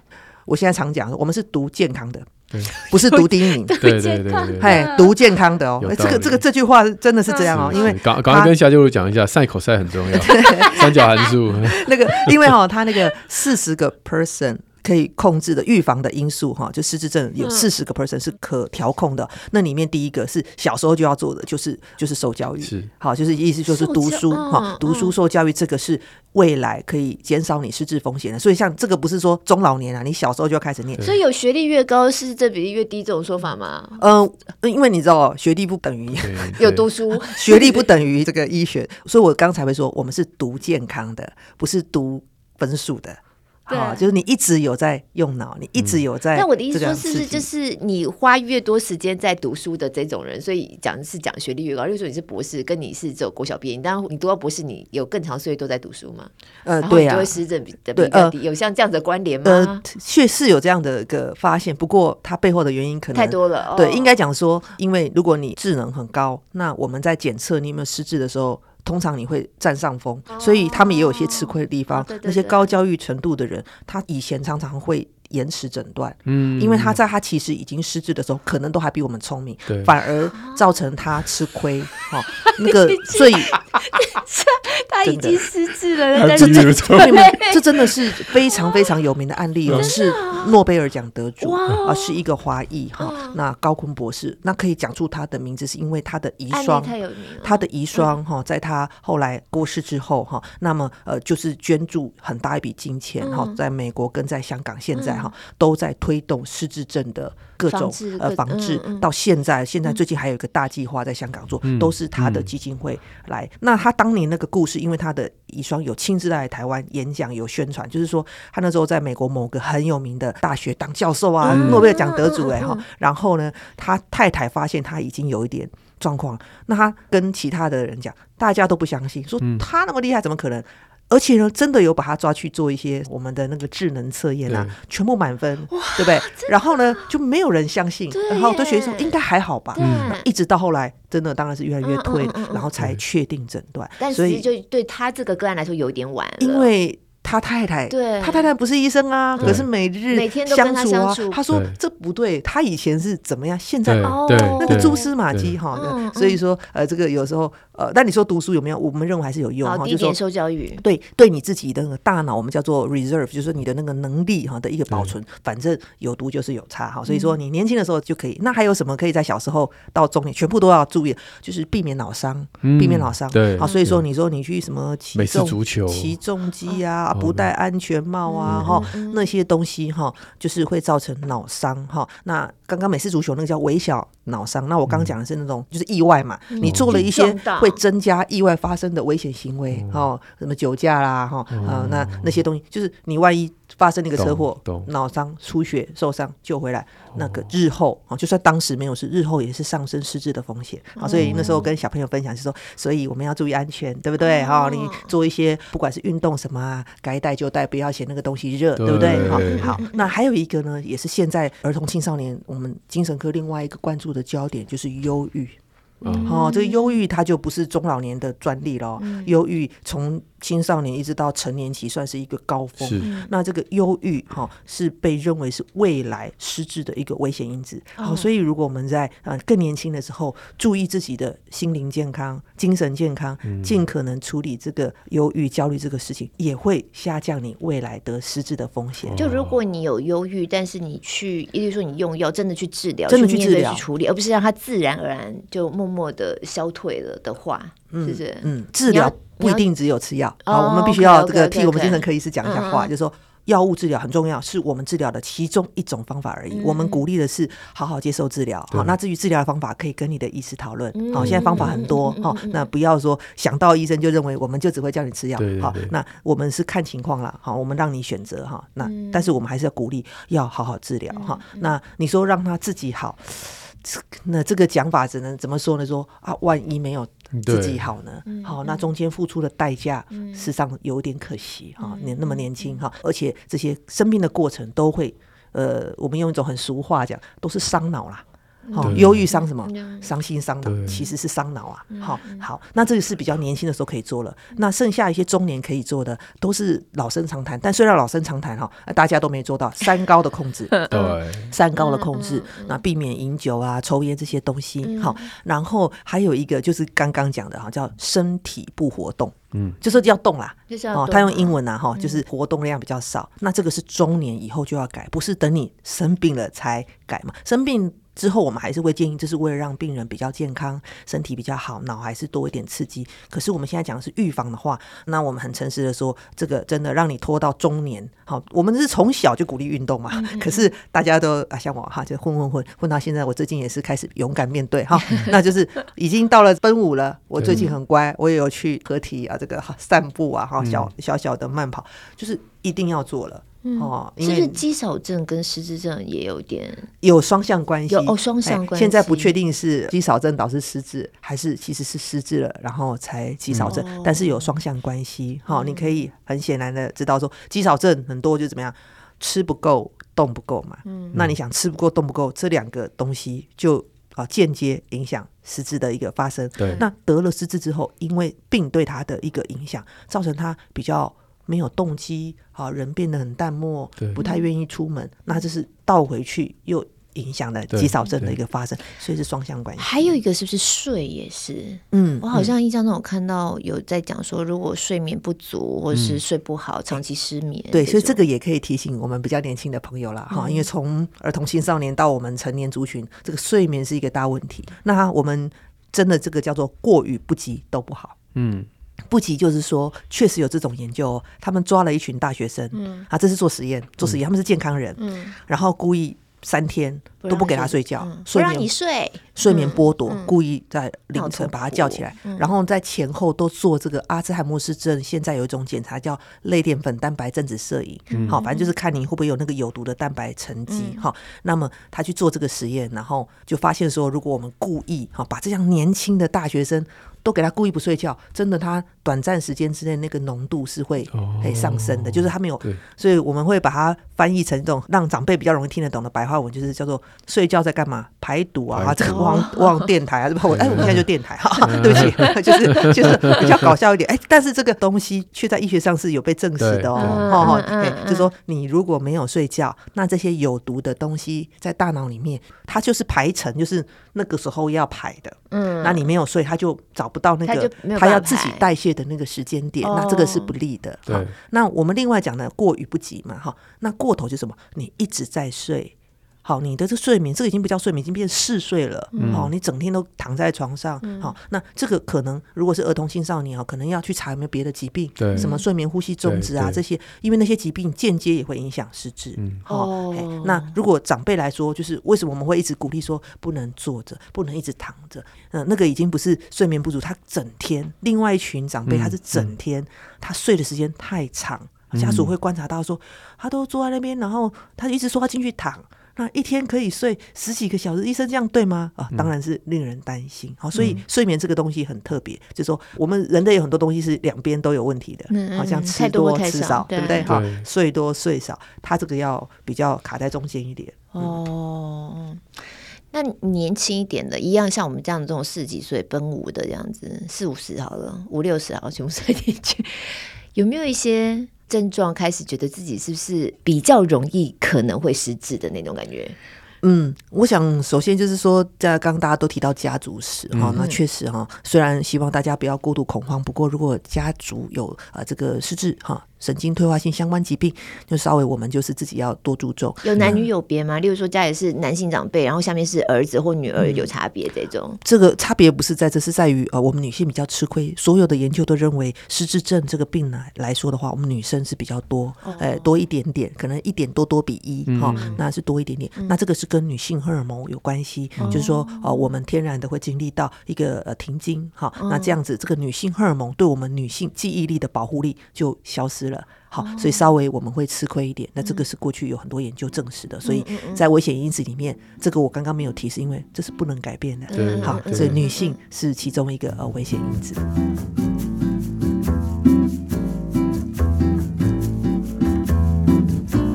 我现在常讲，我们是读健康的，不是读第一名。 对对对对， 哎，读健康的哦。这个这个这句话真的是这样哦，因为刚刚刚跟夏秋如讲一下，赛口赛很重要，三角函数那个，因为哈，他那个四十个 person。可以控制的预防的因素哈，就失智症有四十个 percent 是可调控的。那里面第一个是小时候就要做的，就是就是受教育， 是好，就是意思就是读书哈，读书受教育，这个是未来可以减少你失智风险的。所以像这个不是说中老年啊，你小时候就要开始念。 所以有学历越高，失智症比例越低这种说法吗？ 嗯、呃，因为你知道学历不等于有读书， 学历不等于这个医学，所以我刚才会说我们是读健康的，不是读分数的。好，就是你一直有在用脑，你一直有在、嗯。 但我的意思说，是不是就是你花越多时间在读书的这种人，所以讲是讲学历越高。例如说你是博士，跟你是只有国小毕业，当然你读到博士，你有更长岁月都在读书嘛？呃，对啊，就会失智的比较低、呃。有像这样的关联吗？呃， 确实有这样的一个发现，不过它背后的原因可能太多了。哦、 对，应该讲说，因为如果你智能很高，那我们在检测你有没有失智的时候。通常你会占上风，所以他们也有一些吃亏的地方、哦对对对。那些高教育程度的人，他以前常常会延迟诊断，嗯，因为他在他其实已经失智的时候，可能都还比我们聪明，反而造成他吃亏。哈、哦，那个最他已经失智了， 这这这真的是非常非常有名的案例哦，是诺贝尔奖得主啊，是一个华裔哈、哦，那高锟博士，那可以讲出他的名字，是因为他的遗孀，他的遗孀哈、哦，在他后来过世之后哈、哦，那么呃就是捐助很大一笔金钱哈、嗯，在美国跟在香港现在哈、嗯、都在推动失智症的各种防治呃防治、嗯嗯，到现在现在最近还有一个大计划在香港做、嗯，都是他的基金会来。嗯、那他当年那个故事，因为他的遗孀有亲自来台湾演讲，有宣传，就是说他那时候在美国某个很有名的大学当教授啊，诺贝尔奖得主哎、欸、哈、嗯嗯，然后呢，他太太发现他已经有一点状况，那他跟其他的人讲，大家都不相信，说他那么厉害，怎么可能？而且呢，真的有把他抓去做一些我们的那个智能测验啊，全部满分，对不对？然后呢，就没有人相信，然后都觉得说应该还好吧。那一直到后来，真的当然是越来越退，嗯嗯嗯嗯然后才确定诊断。 但其实就对他这个个案来说有点晚了， 因为。他太太，对，他太太不是医生啊，可是每日每天都跟他相处啊。 他说这不对，他以前是怎么样，现在哦那个蛛丝马迹哈。所以说呃，这个有时候呃，但你说读书有没有？我们认为还是有用哈。 第一点受教育， 对对你自己的那个大脑，我们叫做 reserve， 就是你的那个能力哈的一个保存。反正有读就是有差哈。所以说你年轻的时候就可以。那还有什么可以在小时候到中年全部都要注意？就是避免脑伤，避免脑伤。对，好，所以说你说你去什么骑重足球、 骑重机啊。不戴安全帽啊，哈、嗯，那些东西哈，就是会造成脑伤哈。那刚刚美式足球那个叫微小脑伤，那我刚刚讲的是那种就是意外嘛，嗯、你做了一些会增加意外发生的危险行为，哈、嗯，什么酒驾啦，哈、嗯，啊，那那些东西就是你万一发生那个车祸，脑伤、出血、受伤救回来，那个日后啊，就算当时没有事，日后也是上升失智的风险。好，所以那时候跟小朋友分享是说，所以我们要注意安全，对不对？哈、哦，你做一些不管是运动什么啊，该戴就戴，不要嫌那个东西热，对不对？好，好，那还有一个呢，也是现在儿童青少年我们精神科另外一个关注的焦点就是忧郁。嗯、哦，这个忧郁它就不是中老年的专利了，忧郁从青少年一直到成年期算是一个高峰。那这个忧郁、哦、是被认为是未来失智的一个危险因子、哦哦、所以如果我们在、呃、更年轻的时候注意自己的心灵健康、精神健康，尽、嗯、可能处理这个忧郁焦虑这个事情，也会下降你未来得失智的风险。 就如果你有忧郁，但是你去例如说你用药真的去治疗， 真的去治疗去处理，而不是让它自然而然就默默的消退了的话，是不是？ 嗯，治疗不一定只有吃药，好，我们必须要这个替我们精神科医师讲一下话， okay, okay, okay. 就是说药物治疗很重要，是我们治疗的其中一种方法而已。嗯、我们鼓励的是好好接受治疗。好，那至于治疗的方法，可以跟你的医师讨论。好、嗯，现在方法很多。好、嗯，那不要说想到医生就认为我们就只会叫你吃药。好，那我们是看情况啦。好，我们让你选择哈。那、嗯、但是我们还是要鼓励要好好治疗哈、嗯。那你说让他自己好。那这个讲法只能怎么说呢？说啊，万一没有自己好呢？好，那中间付出的代价，事实上有点可惜哈。你那么年轻哈，而且这些生病的过程都会，呃，我们用一种很俗话讲，都是伤脑啦。 好，忧郁伤什么？伤心伤脑，其实是伤脑啊。好，好，那这个是比较年轻的时候可以做了。那剩下一些中年可以做的，都是老生常谈。但虽然老生常谈哈，大家都没做到三高的控制。 对， 三高的控制，那避免饮酒啊、抽烟这些东西。好，然后还有一个就是刚刚讲的哈，叫身体不活动。嗯，就是要动啦， 就是要动啊， 哦，他用英文啊，哈，就是活动量比较少。嗯，那这个是中年以后就要改，不是等你生病了才改嘛。生病之后我们还是会建议，这是为了让病人比较健康，身体比较好，脑还是多一点刺激。可是我们现在讲的是预防的话，那我们很诚实的说，这个真的让你拖到中年，好，我们是从小就鼓励运动嘛。嗯嗯，可是大家都啊像我哈，就混混混混到现在，我最近也是开始勇敢面对哈，那就是已经到了奔五了。我最近很乖，我也有去合体啊，这个散步啊，哈，小小小的慢跑，就是一定要做了。 嗯，哦，是不是肌少症跟失智症也有点有双向关系？ 有哦，双向关系。 现在不确定是肌少症导致失智，还是其实是失智了然后才肌少症，嗯，但是有双向关系。好，哦，你可以很显然的知道说，肌少症很多就怎么样，吃不够动不够嘛。嗯，那你想吃不够动不够，这两个东西就啊间接影响失智的一个发生。 对， 那得了失智之后，因为病对他的一个影响，造成他比较没有动机，啊，人变得很淡漠，不太愿意出门，那这是倒回去又影响了肌少症的一个发生，所以是双向关系。 还有一个是不是睡也是？嗯，我好像印象中有看到有在讲说，如果睡眠不足或是睡不好，嗯，长期失眠， 对，所以这个也可以提醒我们比较年轻的朋友啦，嗯，因为从儿童青少年到我们成年族群，这个睡眠是一个大问题。那我们真的这个叫做过与不及都不好。嗯。不及就是说确实有这种研究，他们抓了一群大学生，嗯，啊，这是做实验做实验，嗯，他们是健康人，嗯，然后故意三天都不给他睡觉， 嗯，不让你睡， 睡眠剥夺，嗯，故意在凌晨把他叫起来，嗯，然后在前后都做这个阿兹海默氏症，现在有一种检查叫类淀粉蛋白正子摄影，嗯，好，反正就是看你会不会有那个有毒的蛋白沉积，嗯，好，那么他去做这个实验，然后就发现说，如果我们故意好把这样年轻的大学生都给他故意不睡觉，真的他短暂时间之内那个浓度是会上升的，哦，就是他没有，所以我们会把它翻译成这种让长辈比较容易听得懂的白话文，就是叫做睡觉在干嘛？排毒啊，这个忘忘电台啊，是吧？我哎，我们现在就电台哈，对不起，就是就是比较搞笑一点，哎，但是这个东西却在医学上是有被证实的哦，哦，哎，就是说你如果没有睡觉，那这些有毒的东西在大脑里面，它就是排程，就是那个时候要排的，嗯，那你没有睡，它就找不到那个他要自己代谢的那个时间点，那这个是不利的。那我们另外讲的过与不及嘛，那过头就是什么？你一直在睡，好，你的这睡眠，这个已经不叫睡眠，已经变嗜睡了，嗯，好，你整天都躺在床上，嗯，好，那这个可能如果是儿童青少年，可能要去查有没有别的疾病，什么睡眠呼吸中止啊这些，因为那些疾病间接也会影响失智，嗯，哦，那如果长辈来说，就是为什么我们会一直鼓励说不能坐着，不能一直躺着，呃，那个已经不是睡眠不足，他整天，另外一群长辈他是整天，嗯，他睡的时间太长，家属会观察到说，他都坐在那边，然后他一直说他进去躺，那一天可以睡十几个小时，医生这样对吗？啊，当然是令人担心。好，所以睡眠这个东西很特别，就是说我们人类有很多东西是两边都有问题的，嗯，好像吃多吃少，对不对？好，睡多睡少，它这个要比较卡在中间一点。 哦。嗯，那年轻一点的，一样像我们这样这种四十几岁奔五的这样子，四五十好了，五六十好全部睡进去，有没有一些症状开始觉得自己是不是比较容易可能会失智的那种感觉？ 嗯，我想首先就是说，在刚刚大家都提到家族史哈，嗯，那确实哈，虽然希望大家不要过度恐慌，不过如果家族有呃这个失智哈，神经退化性相关疾病，就稍微我们就是自己要多注重。 有男女有别吗？例如说家里是男性长辈，然后下面是儿子或女儿，有差别这种？嗯， 这个差别不是在这，是在于呃我们女性比较吃亏。所有的研究都认为失智症这个病来来说的话，我们女生是比较多，哦，呃多一点点，可能一点多多比一哈，嗯，那是多一点点。嗯，那这个是跟女性荷尔蒙有关系，嗯，就是说呃我们天然的会经历到一个呃停经哈，嗯，那这样子这个女性荷尔蒙对我们女性记忆力的保护力就消失了。好，所以稍微我们会吃亏一点，那这个是过去有很多研究证实的，所以在危险因子里面，这个我刚刚没有提，是因为这是不能改变的。好，所以女性是其中一个呃危险因子。所以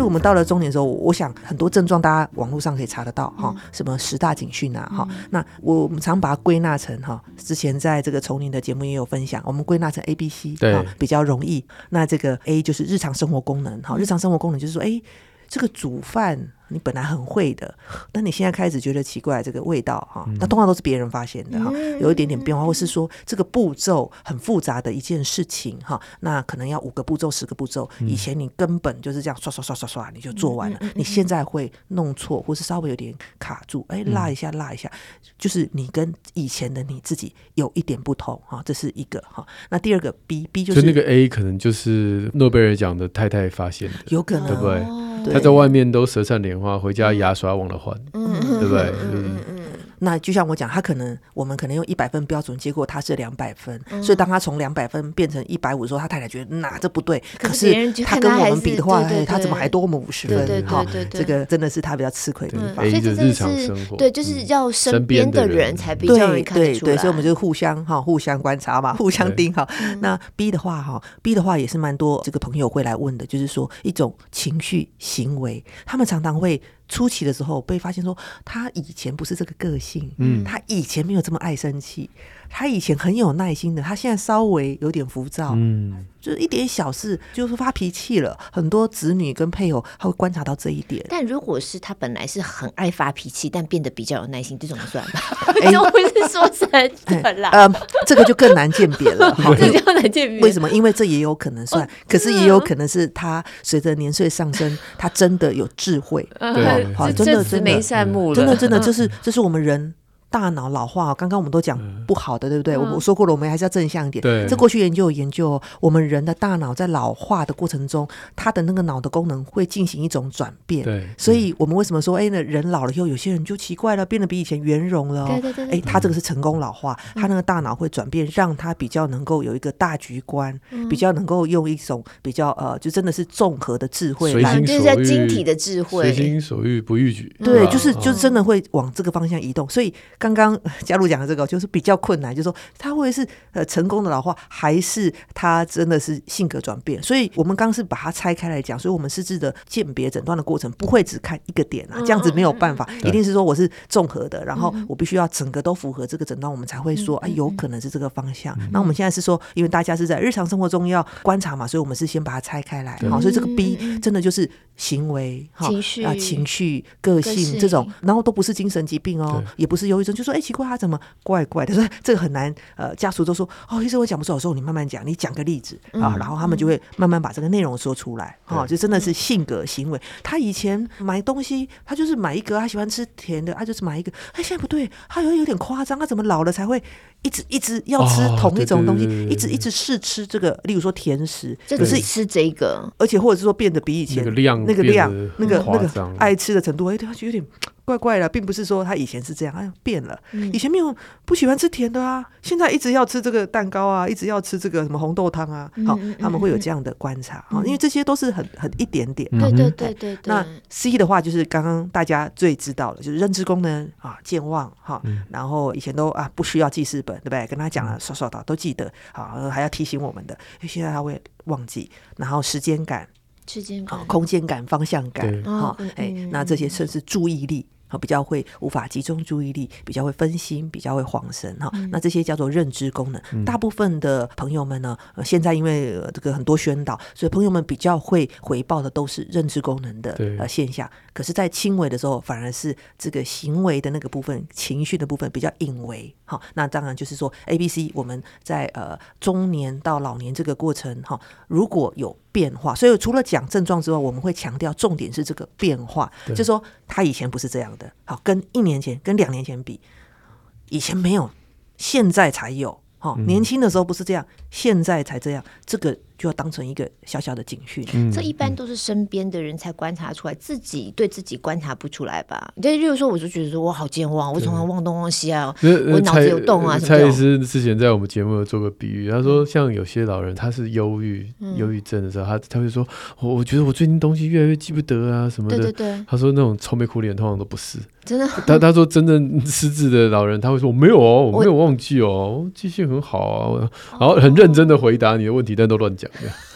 我们到了中年的时候，我想很多症状大家网络上可以查得到哈、嗯，什么十大警讯啊哈、嗯。那我们常把它归纳成哈，之前在这个从您的节目也有分享，我们归纳成 A、B、C 哈，比较容易。那这个 A 就是日常生活功能哈，日常生活功能就是说，哎，这个煮饭你本来很会的，但你现在开始觉得奇怪，这个味道哈，那通常都是别人发现的哈，有一点点变化，或是说这个步骤很复杂的一件事情哈，那可能要五个步骤、十个步骤，以前你根本就是这样刷刷刷刷刷你就做完了，你现在会弄错，或是稍微有点卡住，哎，拉一下拉一下，就是你跟以前的你自己有一点不同哈，这是一个哈。那第二个 B B 就是， 就那个 A 可能就是诺贝尔奖的太太发现的， 有可能， 对不对？他在外面都舌灿莲花，回家牙刷忘了换，嗯、对不对？嗯嗯那就像我讲，他可能我们可能用一百分标准，结果他是两百分、嗯，所以当他从两百分变成一百五的时候，他太太觉得那这不对，可是他跟我们比的话，对对对，他怎么还多我们五十分？对对 对, 对, 对，这个真的是他比较吃亏的地方。 所以这真的是对，就是要身边的人才比较容易看得出来。 对对对，所以我们就互相哈，互相观察嘛，互相盯哈。那 B 的话哈 ，B 的话也是蛮多这个朋友会来问的，就是说一种情绪行为，他们常常会。初期的时候被发现说他以前不是这个个性、嗯、他以前没有这么爱生气，他以前很有耐心的，他现在稍微有点浮躁、嗯、就是一点小事就是发脾气了，很多子女跟配偶他会观察到这一点。 但如果是他本来是很爱发脾气但变得比较有耐心，这种算吧？就不是说真的啦、 欸呃、这个就更难鉴别了这就难鉴别。 为什么？因为这也有可能算、哦、可是也有可能是他随着年岁上升他真的有智慧、 嗯、对好，真的真的没善目了， 真的真的，这是这是我们人大脑老化。刚刚我们都讲不好的，对不对？我、嗯、我说过了，我们还是要正向一点。对，这过去研究有研究，我们人的大脑在老化的过程中，它的那个脑的功能会进行一种转变。对，所以我们为什么说，哎，那人老了以后，有些人就奇怪了，变得比以前圆融了、哦。对对对对，哎，他这个是成功老化，嗯、他那个大脑会转变，让他比较能够有一个大局观，嗯、比较能够用一种比较呃，就真的是综合的智慧来， 就是在晶体的智慧， 随心所欲不逾矩。 对，就是就是真的会往这个方向移动，所以。刚刚嘉璐讲的这个就是比较困难，就是说他会是呃成功的老化，还是他真的是性格转变？所以我们刚是把它拆开来讲，所以我们失智的鉴别诊断的过程不会只看一个点啊，这样子没有办法，一定是说我是综合的，然后我必须要整个都符合这个诊断，我们才会说啊有可能是这个方向。那我们现在是说，因为大家是在日常生活中要观察嘛，所以我们是先把它拆开来，好，所以这个 B 真的就是行为、 情绪啊、情绪、个性这种，然后都不是精神疾病哦，也不是忧郁症。就说哎、欸，奇怪，他怎么怪怪的？说这个很难。呃，家属都说哦，医生我讲不出来，我说你慢慢讲，你讲个例子啊、嗯，然后他们就会慢慢把这个内容说出来。哦，就真的是性格行为。他以前买东西，他就是买一个，他喜欢吃甜的，他就是买一个。哎，现在不对，他有有点夸张，他怎么老了才会一直一直要吃同一种东西，哦、對對對對一直一直试吃这个，例如说甜食， 可是吃这个， 而且或者是说变得比以前那个量、 那个量、那个那个爱吃的程度，哎，他就有点。怪怪的，并不是说他以前是这样，哎，变了。嗯、以前没有不喜欢吃甜的啊，现在一直要吃这个蛋糕啊，一直要吃这个什么红豆汤啊。好、嗯，他们会有这样的观察，嗯、因为这些都是很很一点点。 对对对对对。 那 C 的话就是刚刚大家最知道的，就是认知功能啊，健忘哈、嗯，然后以前都啊不需要记事本，对不对？跟他讲了，刷刷的都记得，好，还要提醒我们的，现在他会忘记，然后时间感。 时间感、 空间感、方向感，哦哎、嗯，那这些甚至注意力。比较会无法集中注意力，比较会分心，比较会恍神哈、嗯。那这些叫做认知功能。嗯、大部分的朋友们呢，呃、现在因为、呃、这个很多宣导，所以朋友们比较会回报的都是认知功能的呃现象。可是，在轻微的时候，反而是这个行为的那个部分、情绪的部分比较隐微。好，那当然就是说 ，A、B、C 我们在呃中年到老年这个过程哈，如果有变化，所以除了讲症状之外，我们会强调重点是这个变化，就是说他以前不是这样的。好，跟一年前、跟两年前比，以前没有，现在才有。哦、年轻的时候不是这样，现在才这样，这个就要当成一个小小的警讯、 嗯、这一般都是身边的人才观察出来，自己对自己观察不出来吧。就例如说我就觉得说我好健忘，我常常忘东忘西啊，我脑子有洞啊什么的。 蔡医师之前在我们节目有做个比喻，他说像有些老人他是忧郁忧郁症的时候，他他会说我我觉得我最近东西越来越记不得啊什么的。 对对对， 他说那种愁眉苦脸通常都不是真的。 他他说真正失智的老人他会说我没有哦，我没有忘记哦，记性很好啊，然后很认真的回答你的问题，但都乱讲的。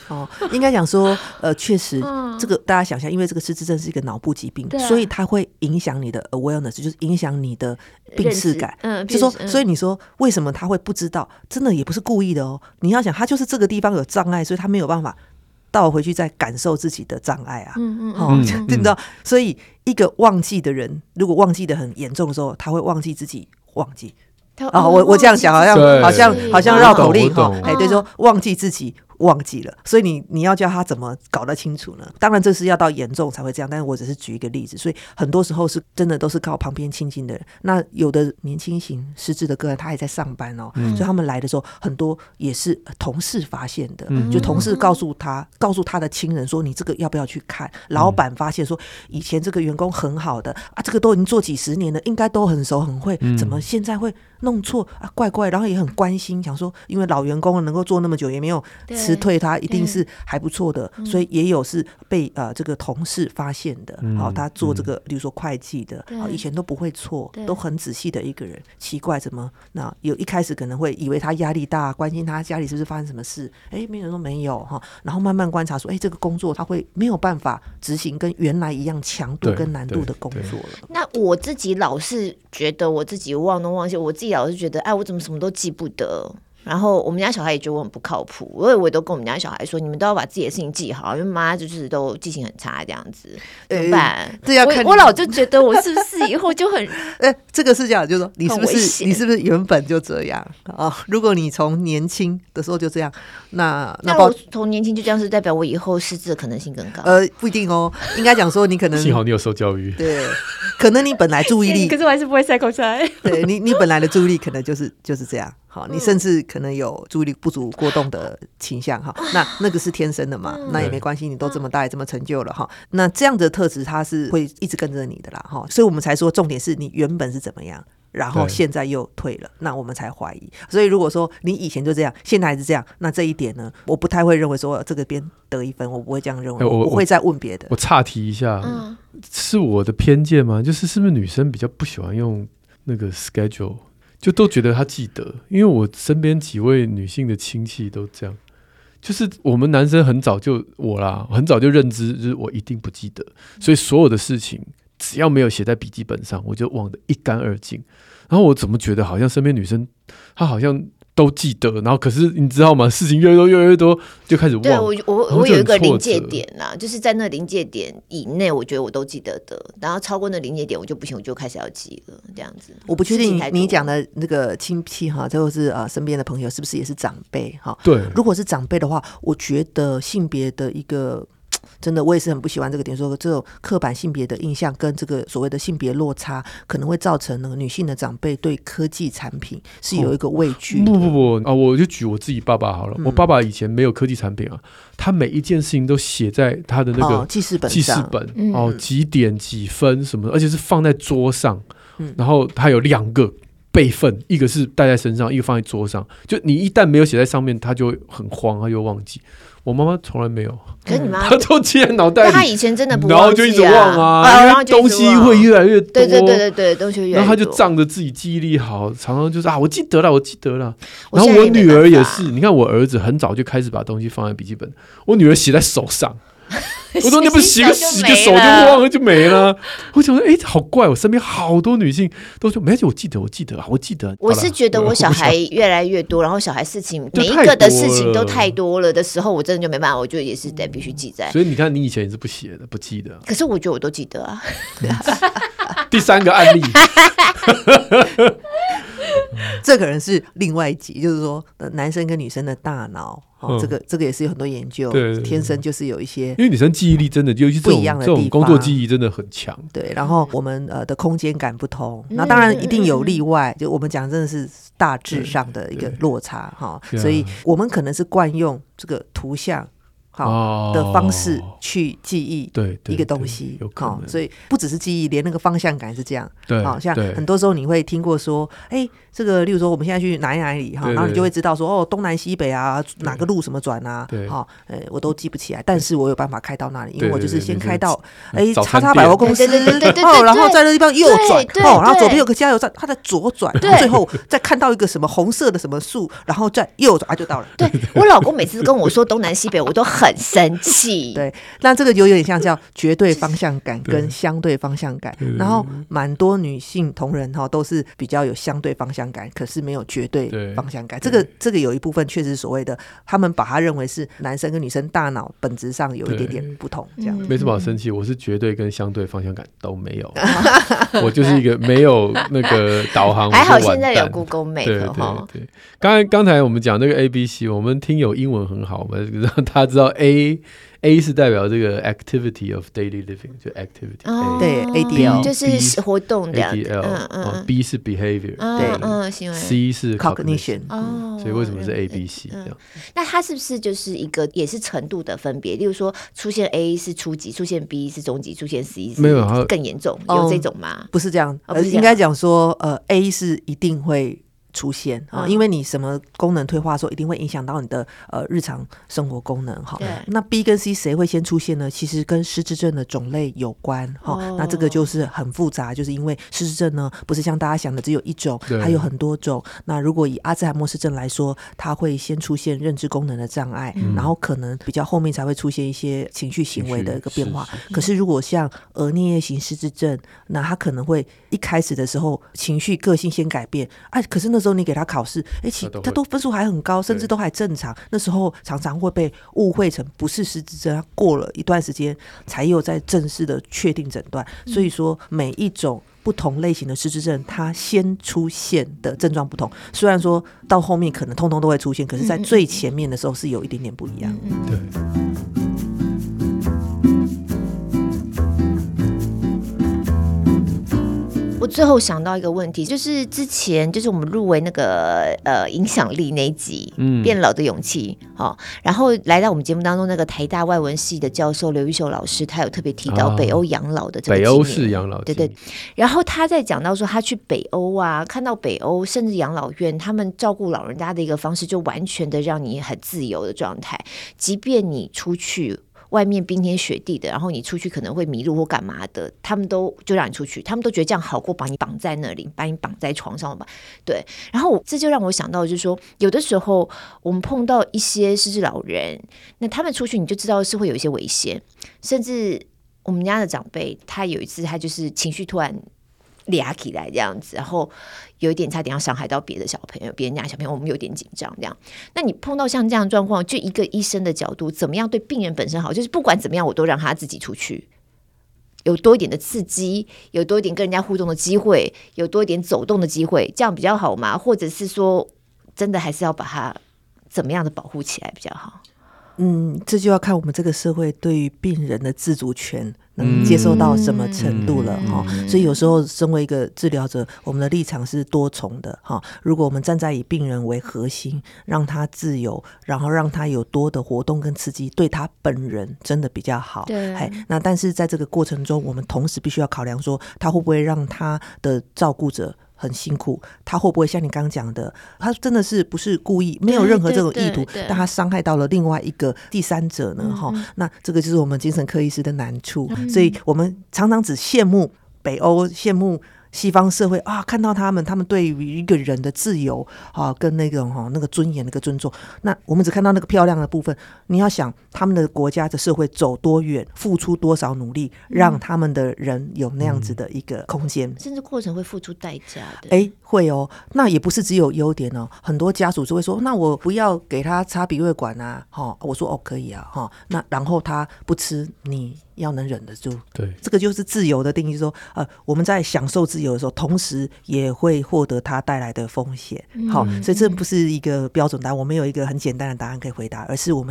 哦，应该讲说，呃，确实，嗯、这个大家想象，因为这个失智症是一个脑部疾病，啊、所以它会影响你的 awareness， 就是影响你的病识感。嗯，就说，所以你说为什么他会不知道？真的也不是故意的哦。你要想，他就是这个地方有障碍，所以他没有办法倒回去再感受自己的障碍啊。嗯嗯，哦，你知道，所以一个忘记的人，如果忘记的很严重的时候，他会忘记自己忘记。哦，我我这样讲好像好像好像绕口令哈，哎，对，说忘记自己忘记了，所以你你要叫他怎么搞得清楚呢？当然这是要到严重才会这样，但是我只是举一个例子，所以很多时候是真的都是靠旁边亲近的人。那有的年轻型失智的个案，他还在上班哦，嗯、所以他们来的时候，很多也是同事发现的，嗯、就同事告诉他，告诉他的亲人说，你这个要不要去看？老板发现说，以前这个员工很好的啊，这个都已经做几十年了，应该都很熟很会，怎么现在会弄错啊？怪怪，然后也很关心，想说，因为老员工能够做那么久，也没有辞退他，一定是还不错的，所以也有是被呃这个同事发现的。好、嗯，他做这个，比如说会计的，以前都不会错，都很仔细的一个人，奇怪怎么那有一开始可能会以为他压力大，关心他家里是不是发生什么事，哎，没人说没有哈，然后慢慢观察说，哎，这个工作他会没有办法执行跟原来一样强度跟难度的工作了。 那我自己老是觉得我自己忘东忘西，我自己老是觉得，哎，我怎么什么都记不得。然后我们家小孩也觉得我很不靠谱，我也我也都跟我们家小孩说，你们都要把自己的事情记好，因为妈就是都记性很差这样子，怎么办？ 这要看我, 我老就觉得我是不是以后就很， 哎，这个是这样，就是说你是不是你是不是原本就这样啊？如果你从年轻的时候就这样，那那我从年轻就这样是代表我以后失智的可能性更高？ 呃，不一定哦，应该讲说你可能幸好你有受教育， 对，可能你本来注意力， 可是我还是不会塞口出来， 对你你本来的注意力可能就是就是这样。好，你甚至可能有注意力不足过动的倾向哈，那那个是天生的嘛，那也没关系，你都这么大也这么成就了哈，那这样的特质它是会一直跟着你的啦哈，所以我们才说重点是你原本是怎么样，然后现在又退了，那我们才怀疑。所以如果说你以前就这样，现在还是这样，那这一点呢，我不太会认为说这个边得一分，我不会这样认为，我, 我会再问别的。 我岔题一下、嗯，是我的偏见吗？就是是不是女生比较不喜欢用那个 schedule？就都觉得他记得，因为我身边几位女性的亲戚都这样，就是我们男生很早就我啦，很早就认知，就是我一定不记得，所以所有的事情只要没有写在笔记本上，我就忘得一干二净。然后我怎么觉得好像身边女生，她好像都记得，然后可是你知道吗？事情越来越多，越来越多，就开始忘。 对，我我我有一个临界点啦，就是在那临界点以内，我觉得我都记得的，然后超过那临界点我就不行，我就开始要记了，这样子。 我不确定你讲的那个亲戚哈，就是呃身边的朋友是不是也是长辈哈？ 对， 如果是长辈的话，我觉得性别的一个。真的我也是很不喜欢这个点，说这种刻板性别的印象跟这个所谓的性别落差可能会造成那个女性的长辈对科技产品是有一个畏惧、哦、 不不不啊，我就举我自己爸爸好了、嗯、我爸爸以前没有科技产品啊，他每一件事情都写在他的那个记事本上、哦、记事本、 嗯、哦，几点几分什么的，而且是放在桌上、嗯、然后他有两个备份，一个是带在身上，一个放在桌上，就你一旦没有写在上面他就很慌，他就忘记。我妈妈从来没有， 可是你妈她都记在脑袋里， 她以前真的不忘记、啊、 然后就一直忘啊，啊因为东西会越来越多， 对对对对对，东西越来越多， 然后她就仗着自己记忆力好，常常就是啊，我记得了，我记得了。然后我女儿也是，你看我儿子很早就开始把东西放在笔记本，我女儿写在手上。我说你不洗个洗个手就忘了就没了。我想说，哎、欸，好怪！我身边好多女性都说，没关系，我记得，我记得啊，我记得。 我是觉得我小孩越来越多，然后小孩事情每一个的事情都太多了的时候，我真的就没办法，我就也是得必须记在。 所以你看，你以前也是不写的，不记得。 可是我觉得我都记得啊。 第三个案例。 这可能是另外一集，就是说、呃、男生跟女生的大脑、哦嗯、这个这个也是有很多研究，对对对，天生就是有一些， 因为女生记忆力真的尤其这种这种工作记忆真的很强， 对，然后我们呃的空间感不同，那当然一定有例外，就我们讲真的是大致上的一个落差哈、哦，所以我们可能是惯用这个图像好的方式去记忆一个东西， 对对对， 好，所以不只是记忆，连那个方向感是这样。 对， 好像很多时候你会听过说，哎、欸，这个，例如说我们现在去哪里哪里哈，然后你就会知道说，哦，东南西北啊，哪个路什么转啊，好，呃，我都记不起来，但是我有办法开到那里，因为我就是先开到哎叉叉百货公司，哦，然后在那地方右转，哦，然后左边有个加油站，它在左转，最后再看到一个什么红色的什么树，然后再右转就到了。 对，我老公每次跟我说东南西北，我都很生气。 对，那这个就有点像叫绝对方向感跟相对方向感，然后蛮多女性同仁哈都是比较有相对方向感，可是没有绝对方向感。这个这个有一部分确实所谓的，他们把它认为是男生跟女生大脑本质上有一点点不同，这样没什么好生气。我是绝对跟相对方向感都没有，我就是一个没有那个导航， 还好现在有 Google Map。 对对对，刚才刚才我们讲那个 A B C， 我们听友英文很好，我们让他知道 A A 是代表这个 activity of daily living， 就 activity、哦、 对 A D L 就是活动的 A D L、嗯嗯哦、B 是 behavior、 嗯、 对、 嗯、行为 C 是 cognition、 哦、所以为什么是 A B C、嗯、这样？ 那它是不是就是一个也是程度的分别？例如说出现 A 是初级，出现 B 是中级，出现 C 是更严重，有这种吗？ 不是这样，哦、应该讲说呃 A 是一定会出现、嗯啊、因为你什么功能退化的时候一定会影响到你的呃日常生活功能哈。那 B 跟 C 谁会先出现呢？其实跟失智症的种类有关哈、哦。那这个就是很复杂，就是因为失智症呢不是像大家想的只有一种，还有很多种。那如果以阿兹海默氏症来说，它会先出现认知功能的障碍、嗯、然后可能比较后面才会出现一些情绪行为的一个变化。是是，可是如果像额颞叶型失智症，那它可能会一开始的时候情绪个性先改变，哎、啊，可是那时候你给他考试，哎，其他都分数还很高，甚至都还正常。那时候常常会被误会成不是失智症，他过了一段时间才有在正式的确定诊断。嗯、所以说，每一种不同类型的失智症，它先出现的症状不同。虽然说到后面可能通通都会出现，可是在最前面的时候是有一点点不一样。 嗯嗯、对。 我最后想到一个问题，就是之前就是我们入围那个呃影响力那一集，嗯，变老的勇气，哦，然后来到我们节目当中那个台大外文系的教授刘玉秀老师，他有特别提到北欧养老的这个经验、 哦、北欧式养老， 对对。然后他在讲到说，他去北欧啊，看到北欧甚至养老院，他们照顾老人家的一个方式，就完全的让你很自由的状态，即便你出去。外面冰天雪地的，然后你出去可能会迷路或干嘛的，他们都就让你出去，他们都觉得这样好过把你绑在那里，把你绑在床上吧。对，然后这就让我想到，就是说，有的时候我们碰到一些失智老人，那他们出去你就知道是会有一些危险，甚至我们家的长辈，他有一次他就是情绪突然俩起来这样子，然后有一点差点要伤害到别的小朋友，别人家小朋友，我们有点紧张这样。那你碰到像这样的状况，就一个医生的角度，怎么样对病人本身好？就是不管怎么样，我都让他自己出去，有多一点的刺激，有多一点跟人家互动的机会，有多一点走动的机会，这样比较好吗？或者是说，真的还是要把他怎么样的保护起来比较好？ 嗯，这就要看我们这个社会对于病人的自主权能接受到什么程度了哈、嗯嗯。所以有时候身为一个治疗者，我们的立场是多重的哈。如果我们站在以病人为核心，让他自由，然后让他有多的活动跟刺激，对他本人真的比较好。对。那但是在这个过程中，我们同时必须要考量说，他会不会让他的照顾者很辛苦，他会不会像你刚刚讲的，他真的是不是故意，没有任何这种意图，但他伤害到了另外一个第三者呢？嗯、那这个就是我们精神科医师的难处、嗯、所以我们常常只羡慕北欧，羡慕西方社会啊，看到他们，他们对于一个人的自由啊，跟那个哈、啊、那个尊严、那个尊重，那我们只看到那个漂亮的部分。你要想他们的国家的社会走多远，付出多少努力，让他们的人有那样子的一个空间、嗯， 甚至过程会付出代价的。 哎，会哦。那也不是只有优点哦，很多家属就会说，那我不要给他插鼻胃管啊，哈，我说哦可以啊，哈，那然后他不吃，你要能忍得住。 对， 这个就是自由的定义，就是说呃，我们在享受自由的时候，同时也会获得它带来的风险。好、嗯，所以这不是一个标准答案，我们有一个很简单的答案可以回答，而是我们要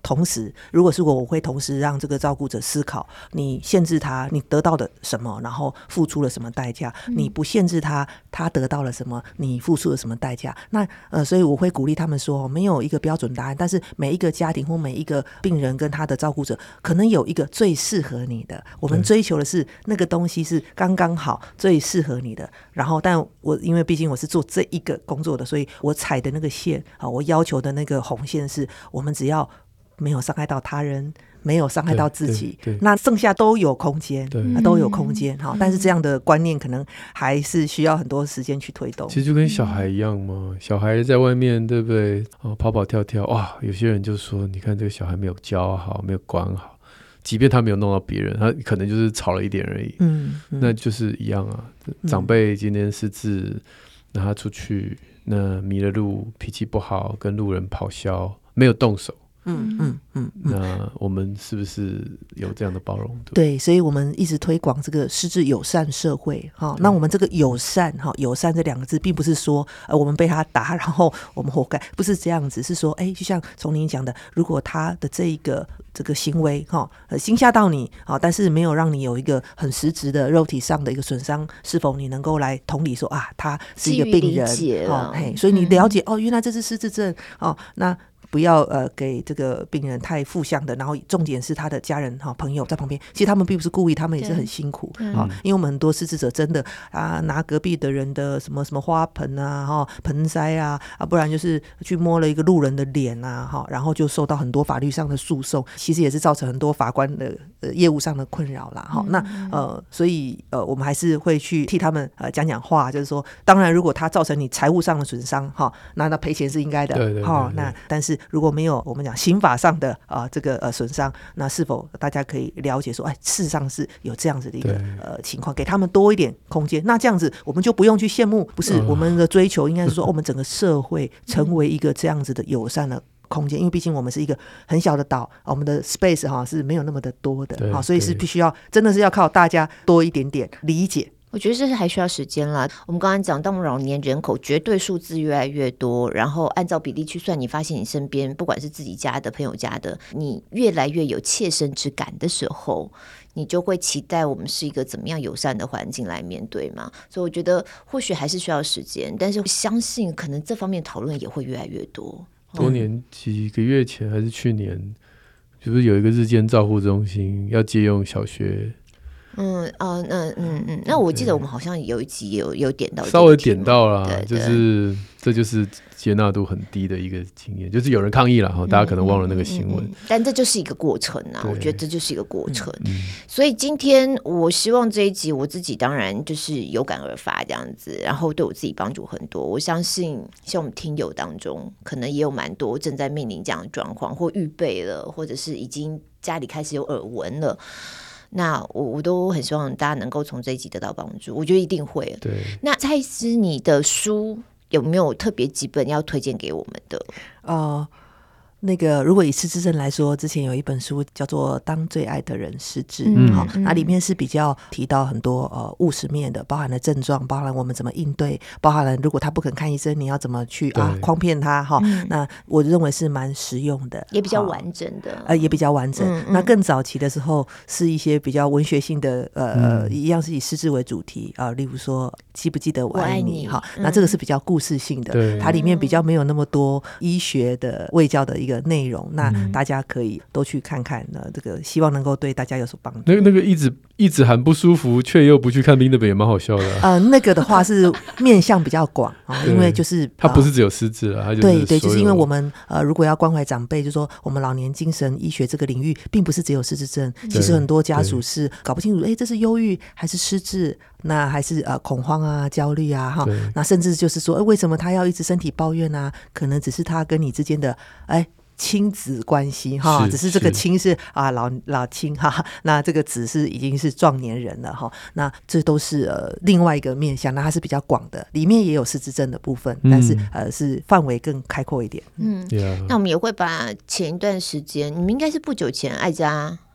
同时如果是我我会同时让这个照顾者思考，你限制他你得到的什么，然后付出了什么代价、嗯、你不限制他他得到了什么，你付出了什么代价。那呃，所以我会鼓励他们说没有一个标准答案，但是每一个家庭或每一个病人跟他的照顾者可能有一个最适合你的，我们追求的是那个东西是刚刚好最适合你的。然后但我因为毕竟我是做这一个工作的，所以我踩的那个线啊，我要求的那个红线是我们只要没有伤害到他人，没有伤害到自己，那剩下都有空间，都有空间、嗯、但是这样的观念可能还是需要很多时间去推动。 其实就跟小孩一样嘛，小孩在外面对不对、哦、跑跑跳跳，哇，有些人就说你看这个小孩没有教好，没有管好，即便他没有弄到别人，他可能就是吵了一点而已、嗯嗯、那就是一样啊。长辈今天失智，那他出去那迷了路，脾气不好，跟路人咆哮，没有动手，嗯嗯嗯，那我们是不是有这样的包容度？ 对，所以我们一直推广这个失智友善社会、哦、那我们这个友善、哦、友善这两个字并不是说、呃、我们被他打然后我们活该，不是这样子，是说哎，就像从您讲的，如果他的这一个这个行为、哦呃、惊吓到你、哦、但是没有让你有一个很实质的肉体上的一个损伤，是否你能够来同理说啊，他是一个病人、哦、嘿，所以你了解、嗯、哦，原来这是失智症哦，那不要呃给这个病人太负向的，然后重点是他的家人、哦、朋友在旁边，其实他们并不是故意，他们也是很辛苦、哦、因为我们很多失智者真的啊拿隔壁的人的什么什么花盆啊、哦、盆栽啊，啊不然就是去摸了一个路人的脸啊、哦、然后就受到很多法律上的诉讼，其实也是造成很多法官的、呃、业务上的困扰啦、哦、那呃所以呃我们还是会去替他们呃讲讲话，就是说当然如果他造成你财务上的损伤、哦、那那赔钱是应该的，对对对对、哦、那但是如果没有我们讲刑法上的、呃、这个呃损伤，那是否大家可以了解说哎，事实上是有这样子的一个呃情况，给他们多一点空间，那这样子我们就不用去羡慕，不是、嗯、我们的追求应该是说我们整个社会成为一个这样子的友善的空间，因为毕竟我们是一个很小的岛，我们的 space 哈是没有那么的多的，好，所以是必须要真的是要靠大家多一点点理解。 我觉得这是还需要时间啦。我们刚刚讲，当我们老年人口绝对数字越来越多，然后按照比例去算，你发现你身边不管是自己家的朋友家的，你越来越有切身之感的时候，你就会期待我们是一个怎么样友善的环境来面对嘛。所以我觉得或许还是需要时间，但是相信可能这方面讨论也会越来越多。 多年几个月前还是去年，就是有一个日间照护中心要借用小学。 嗯哦嗯嗯嗯，那我记得我们好像有一集有有点到， 稍微点到了，就是这就是接纳度很低的一个经验，就是有人抗议了、嗯、大家可能忘了那个新闻、嗯嗯嗯、 但这就是一个过程啊，我觉得这就是一个过程、嗯、所以今天我希望这一集我自己当然就是有感而发这样子，然后对我自己帮助很多。我相信像我们听友当中可能也有蛮多正在面临这样的状况，或预备了，或者是已经家里开始有耳闻了，那 我, 我都很希望大家能够从这一集得到帮助，我觉得一定会。 对， 那蔡医师你的书有没有特别几本要推荐给我们的？ 呃那个如果以失智症来说，之前有一本书叫做《当最爱的人失智》，嗯哦、那里面是比较提到很多呃务实面的，包含了症状，包含了我们怎么应对，包含了如果他不肯看医生你要怎么去啊诓骗他、哦嗯、那我认为是蛮实用的， 也比较完整的、哦呃、也比较完整、嗯嗯、那更早期的时候是一些比较文学性的呃、嗯、一样是以失智为主题啊、呃，例如说记不记得我爱你，好、嗯，那这个是比较故事性的，它里面比较没有那么多医学的卫教的一个内容，那大家可以都去看看呢，这个希望能够对大家有所帮助。 那个那个一直一直喊不舒服却又不去看病那本也蛮好笑的、啊。 呃，那个的话是面向比较广啊，因为就是它不是只有失智了，它就是对对，就是因为我们呃如果要关怀长辈，就是说我们老年精神医学这个领域，并不是只有失智症，其实很多家属是搞不清楚，哎，这是忧郁还是失智，那还是呃恐慌啊、焦虑啊哈，那甚至就是说，哎，为什么他要一直身体抱怨啊？可能只是他跟你之间的哎。亲子关系哈，只是这个亲是啊老老亲哈，那这个子是已经是壮年人了哈，那这都是呃另外一个面向，那它是比较广的，里面也有失智症的部分，嗯、但是呃是范围更开阔一点。嗯， yeah. 那我们也会把前一段时间，你们应该是不久前艾嘉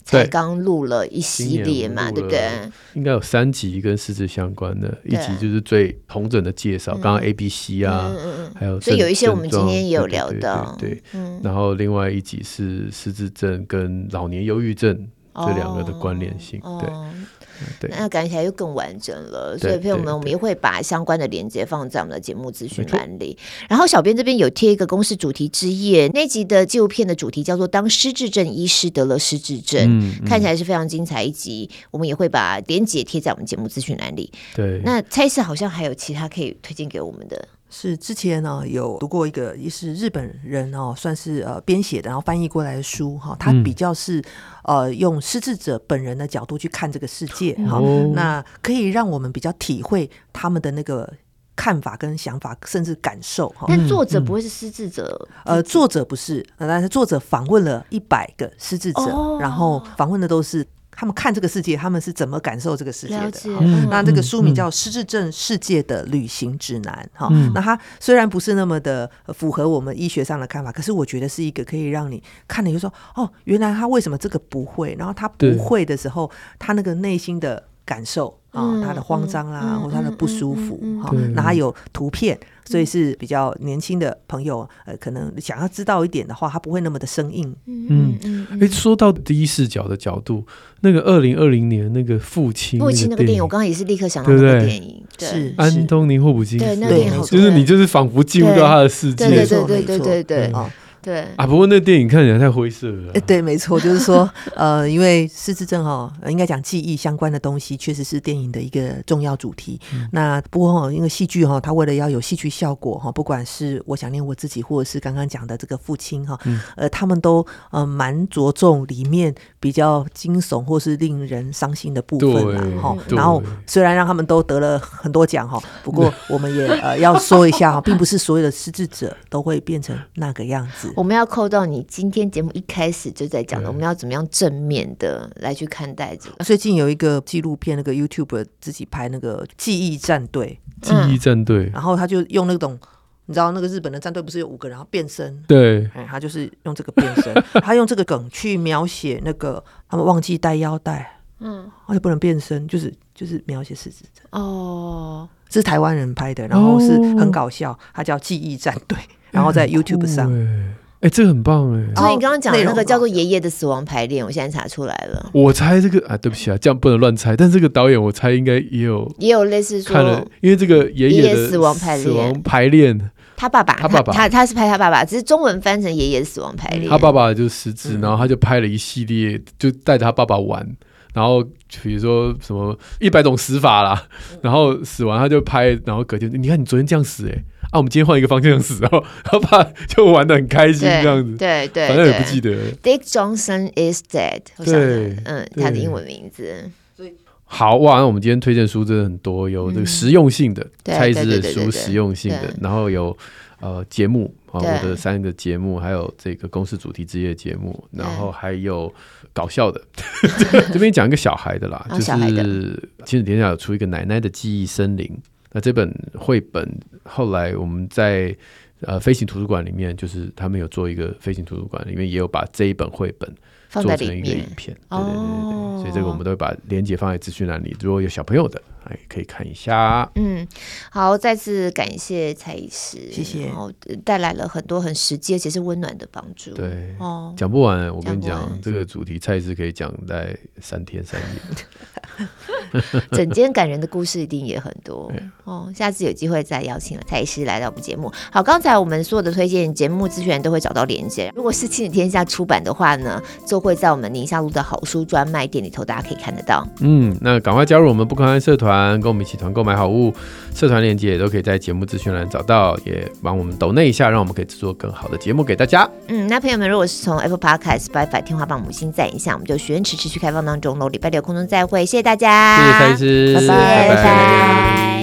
才刚录了一系列嘛，对不对？ 应该有三集跟失智相关的，一集就是最统整的介绍，刚刚 A B C 啊，嗯嗯、还有所以有一些我们今天也有聊到， 对, 对, 对, 对、嗯，然后另外一集是失智症跟老年忧郁症这两个的关联性，哦、对。哦对， 那感觉起来又更完整了，所以朋友们，我们也会把相关的连结放在我们的节目资讯栏里。然后小编这边有贴一个公视主题之夜那集的纪录片的主题叫做当失智症医师得了失智症、嗯嗯、看起来是非常精彩一集，我们也会把连结贴在我们节目资讯栏里。 对， 那蔡医师好像还有其他可以推荐给我们的。 是之前呢、哦、有读过一个也是日本人哦，算是呃编写的，然后翻译过来的书哈、哦，他比较是、嗯、呃用失智者本人的角度去看这个世界哈、哦，那可以让我们比较体会他们的那个看法跟想法，甚至感受哈。 但作者不会是失智者？ 嗯、呃，作者不是，但是作者访问了一百个失智者，哦、然后访问的都是。他们看这个世界，他们是怎么感受这个世界的？嗯、那这个书名叫《失智症世界的旅行指南》哈、嗯。那它虽然不是那么的符合我们医学上的看法，可是我觉得是一个可以让你看了就说哦，原来他为什么这个不会，然后他不会的时候，他那个内心的感受啊、哦，他的慌张啦，嗯、或他的不舒服哈。那他有图片。所以是比较年轻的朋友，呃，可能想要知道一点的话，他不会那么的生硬。 嗯嗯，哎、欸，说到第一视角的角度，那个二零二零年那个父亲， 父亲那个电影，我刚刚也是立刻想到那个电影， 对对是安东尼·霍普金斯， 对，那个电影好， 就是你就是仿佛进入到他的世界， 对对对对对对对。哦对啊，不过那电影看起来太灰色了、啊。 对，没错，就是说，呃，因为失智症哈，应该讲记忆相关的东西，确实是电影的一个重要主题。嗯、那不过哈，因为戏剧哈，它为了要有戏剧效果哈，不管是我想念我自己，或者是刚刚讲的这个父亲哈，嗯、呃，他们都呃蛮着重里面比较惊悚或是令人伤心的部分啦哈。然后虽然让他们都得了很多奖哈，不过我们也呃要说一下哈，并不是所有的失智者都会变成那个样子。 我们要扣到你今天节目一开始就在讲的，我们要怎么样正面的来去看待这个。 最近有一个纪录片，那个 YouTube 自己拍那个记忆战队， 记忆战队、嗯， 然后他就用那种，你知道那个日本的战队不是有五个人，然后变身， 对、 嗯，他就是用这个变身，他用这个梗去描写那个他们忘记带腰带，嗯，而且不能变身，就是就是描写失智症哦，是台湾人拍的，然后是很搞笑，他叫记忆战队。然后在 YouTube 上， 哎、欸，这个很棒哎！ 所以你刚刚讲的那个叫做《爷爷的死亡排练》，我现在查出来了。 我猜这个啊，对不起啊，这样不能乱猜。但这个导演我猜应该也有也有类似说看了，因为这个爷爷的死亡排练， 死亡排练， 他爸爸， 他爸爸， 他 他, 他是拍他爸爸，只是中文翻成爷爷的死亡排练。 他爸爸就失智，然后他就拍了一系列，就带着他爸爸玩。然后比如说什么一百种死法啦，然后死完他就拍，然后隔天你看你昨天这样死哎、欸，啊我们今天换一个方向死，然后他爸就玩得很开心这样子， 对 对, 对， 反正也不记得了。 Dick Johnson is dead， 对，嗯，他的英文名字。 好哇，那我们今天推荐书真的很多，有这个实用性的蔡医师的书，实用性的，然后有呃节目啊，我的三个节目，还有这个公视主题之夜节目，然后还有搞笑的。这边讲一个小孩的啦， 哦、 就是亲子天下有出一个奶奶的记忆森林，那这本绘本后来我们在呃飞行图书馆里面，就是他们有做一个飞行图书馆里面也有把这一本绘本做成一个影片，对对对对、哦，所以这个我们都会把连结放在资讯栏里，如果有小朋友的，哎，可以看一下。 嗯，好，再次感谢蔡医师， 谢谢， 然后带来了很多很实际而且是温暖的帮助。 对，哦，讲不完，我跟你讲，这个主题蔡医师可以讲在三天三夜。 整间感人的故事一定也很多哦，下次有机会再邀请蔡医师来到我们节目。好，刚才我们所有的推荐节目资讯都会找到连结，如果是亲子天下出版的话呢，就会在我们宁夏路的好书专卖店里头，大家可以看得到。 嗯，那赶快加入我们不空安社团，跟我们一起团购买好物，社团连结也都可以在节目资讯栏找到，也帮我们抖内一下，让我们可以制作更好的节目给大家。 嗯，那朋友们如果是从 Apple Podcast、Spotify 天花板母星赞一下，我们就许愿池持续开放当中喽，礼拜六空中再会，谢谢大家。 谢谢蔡医师， 拜拜。拜拜。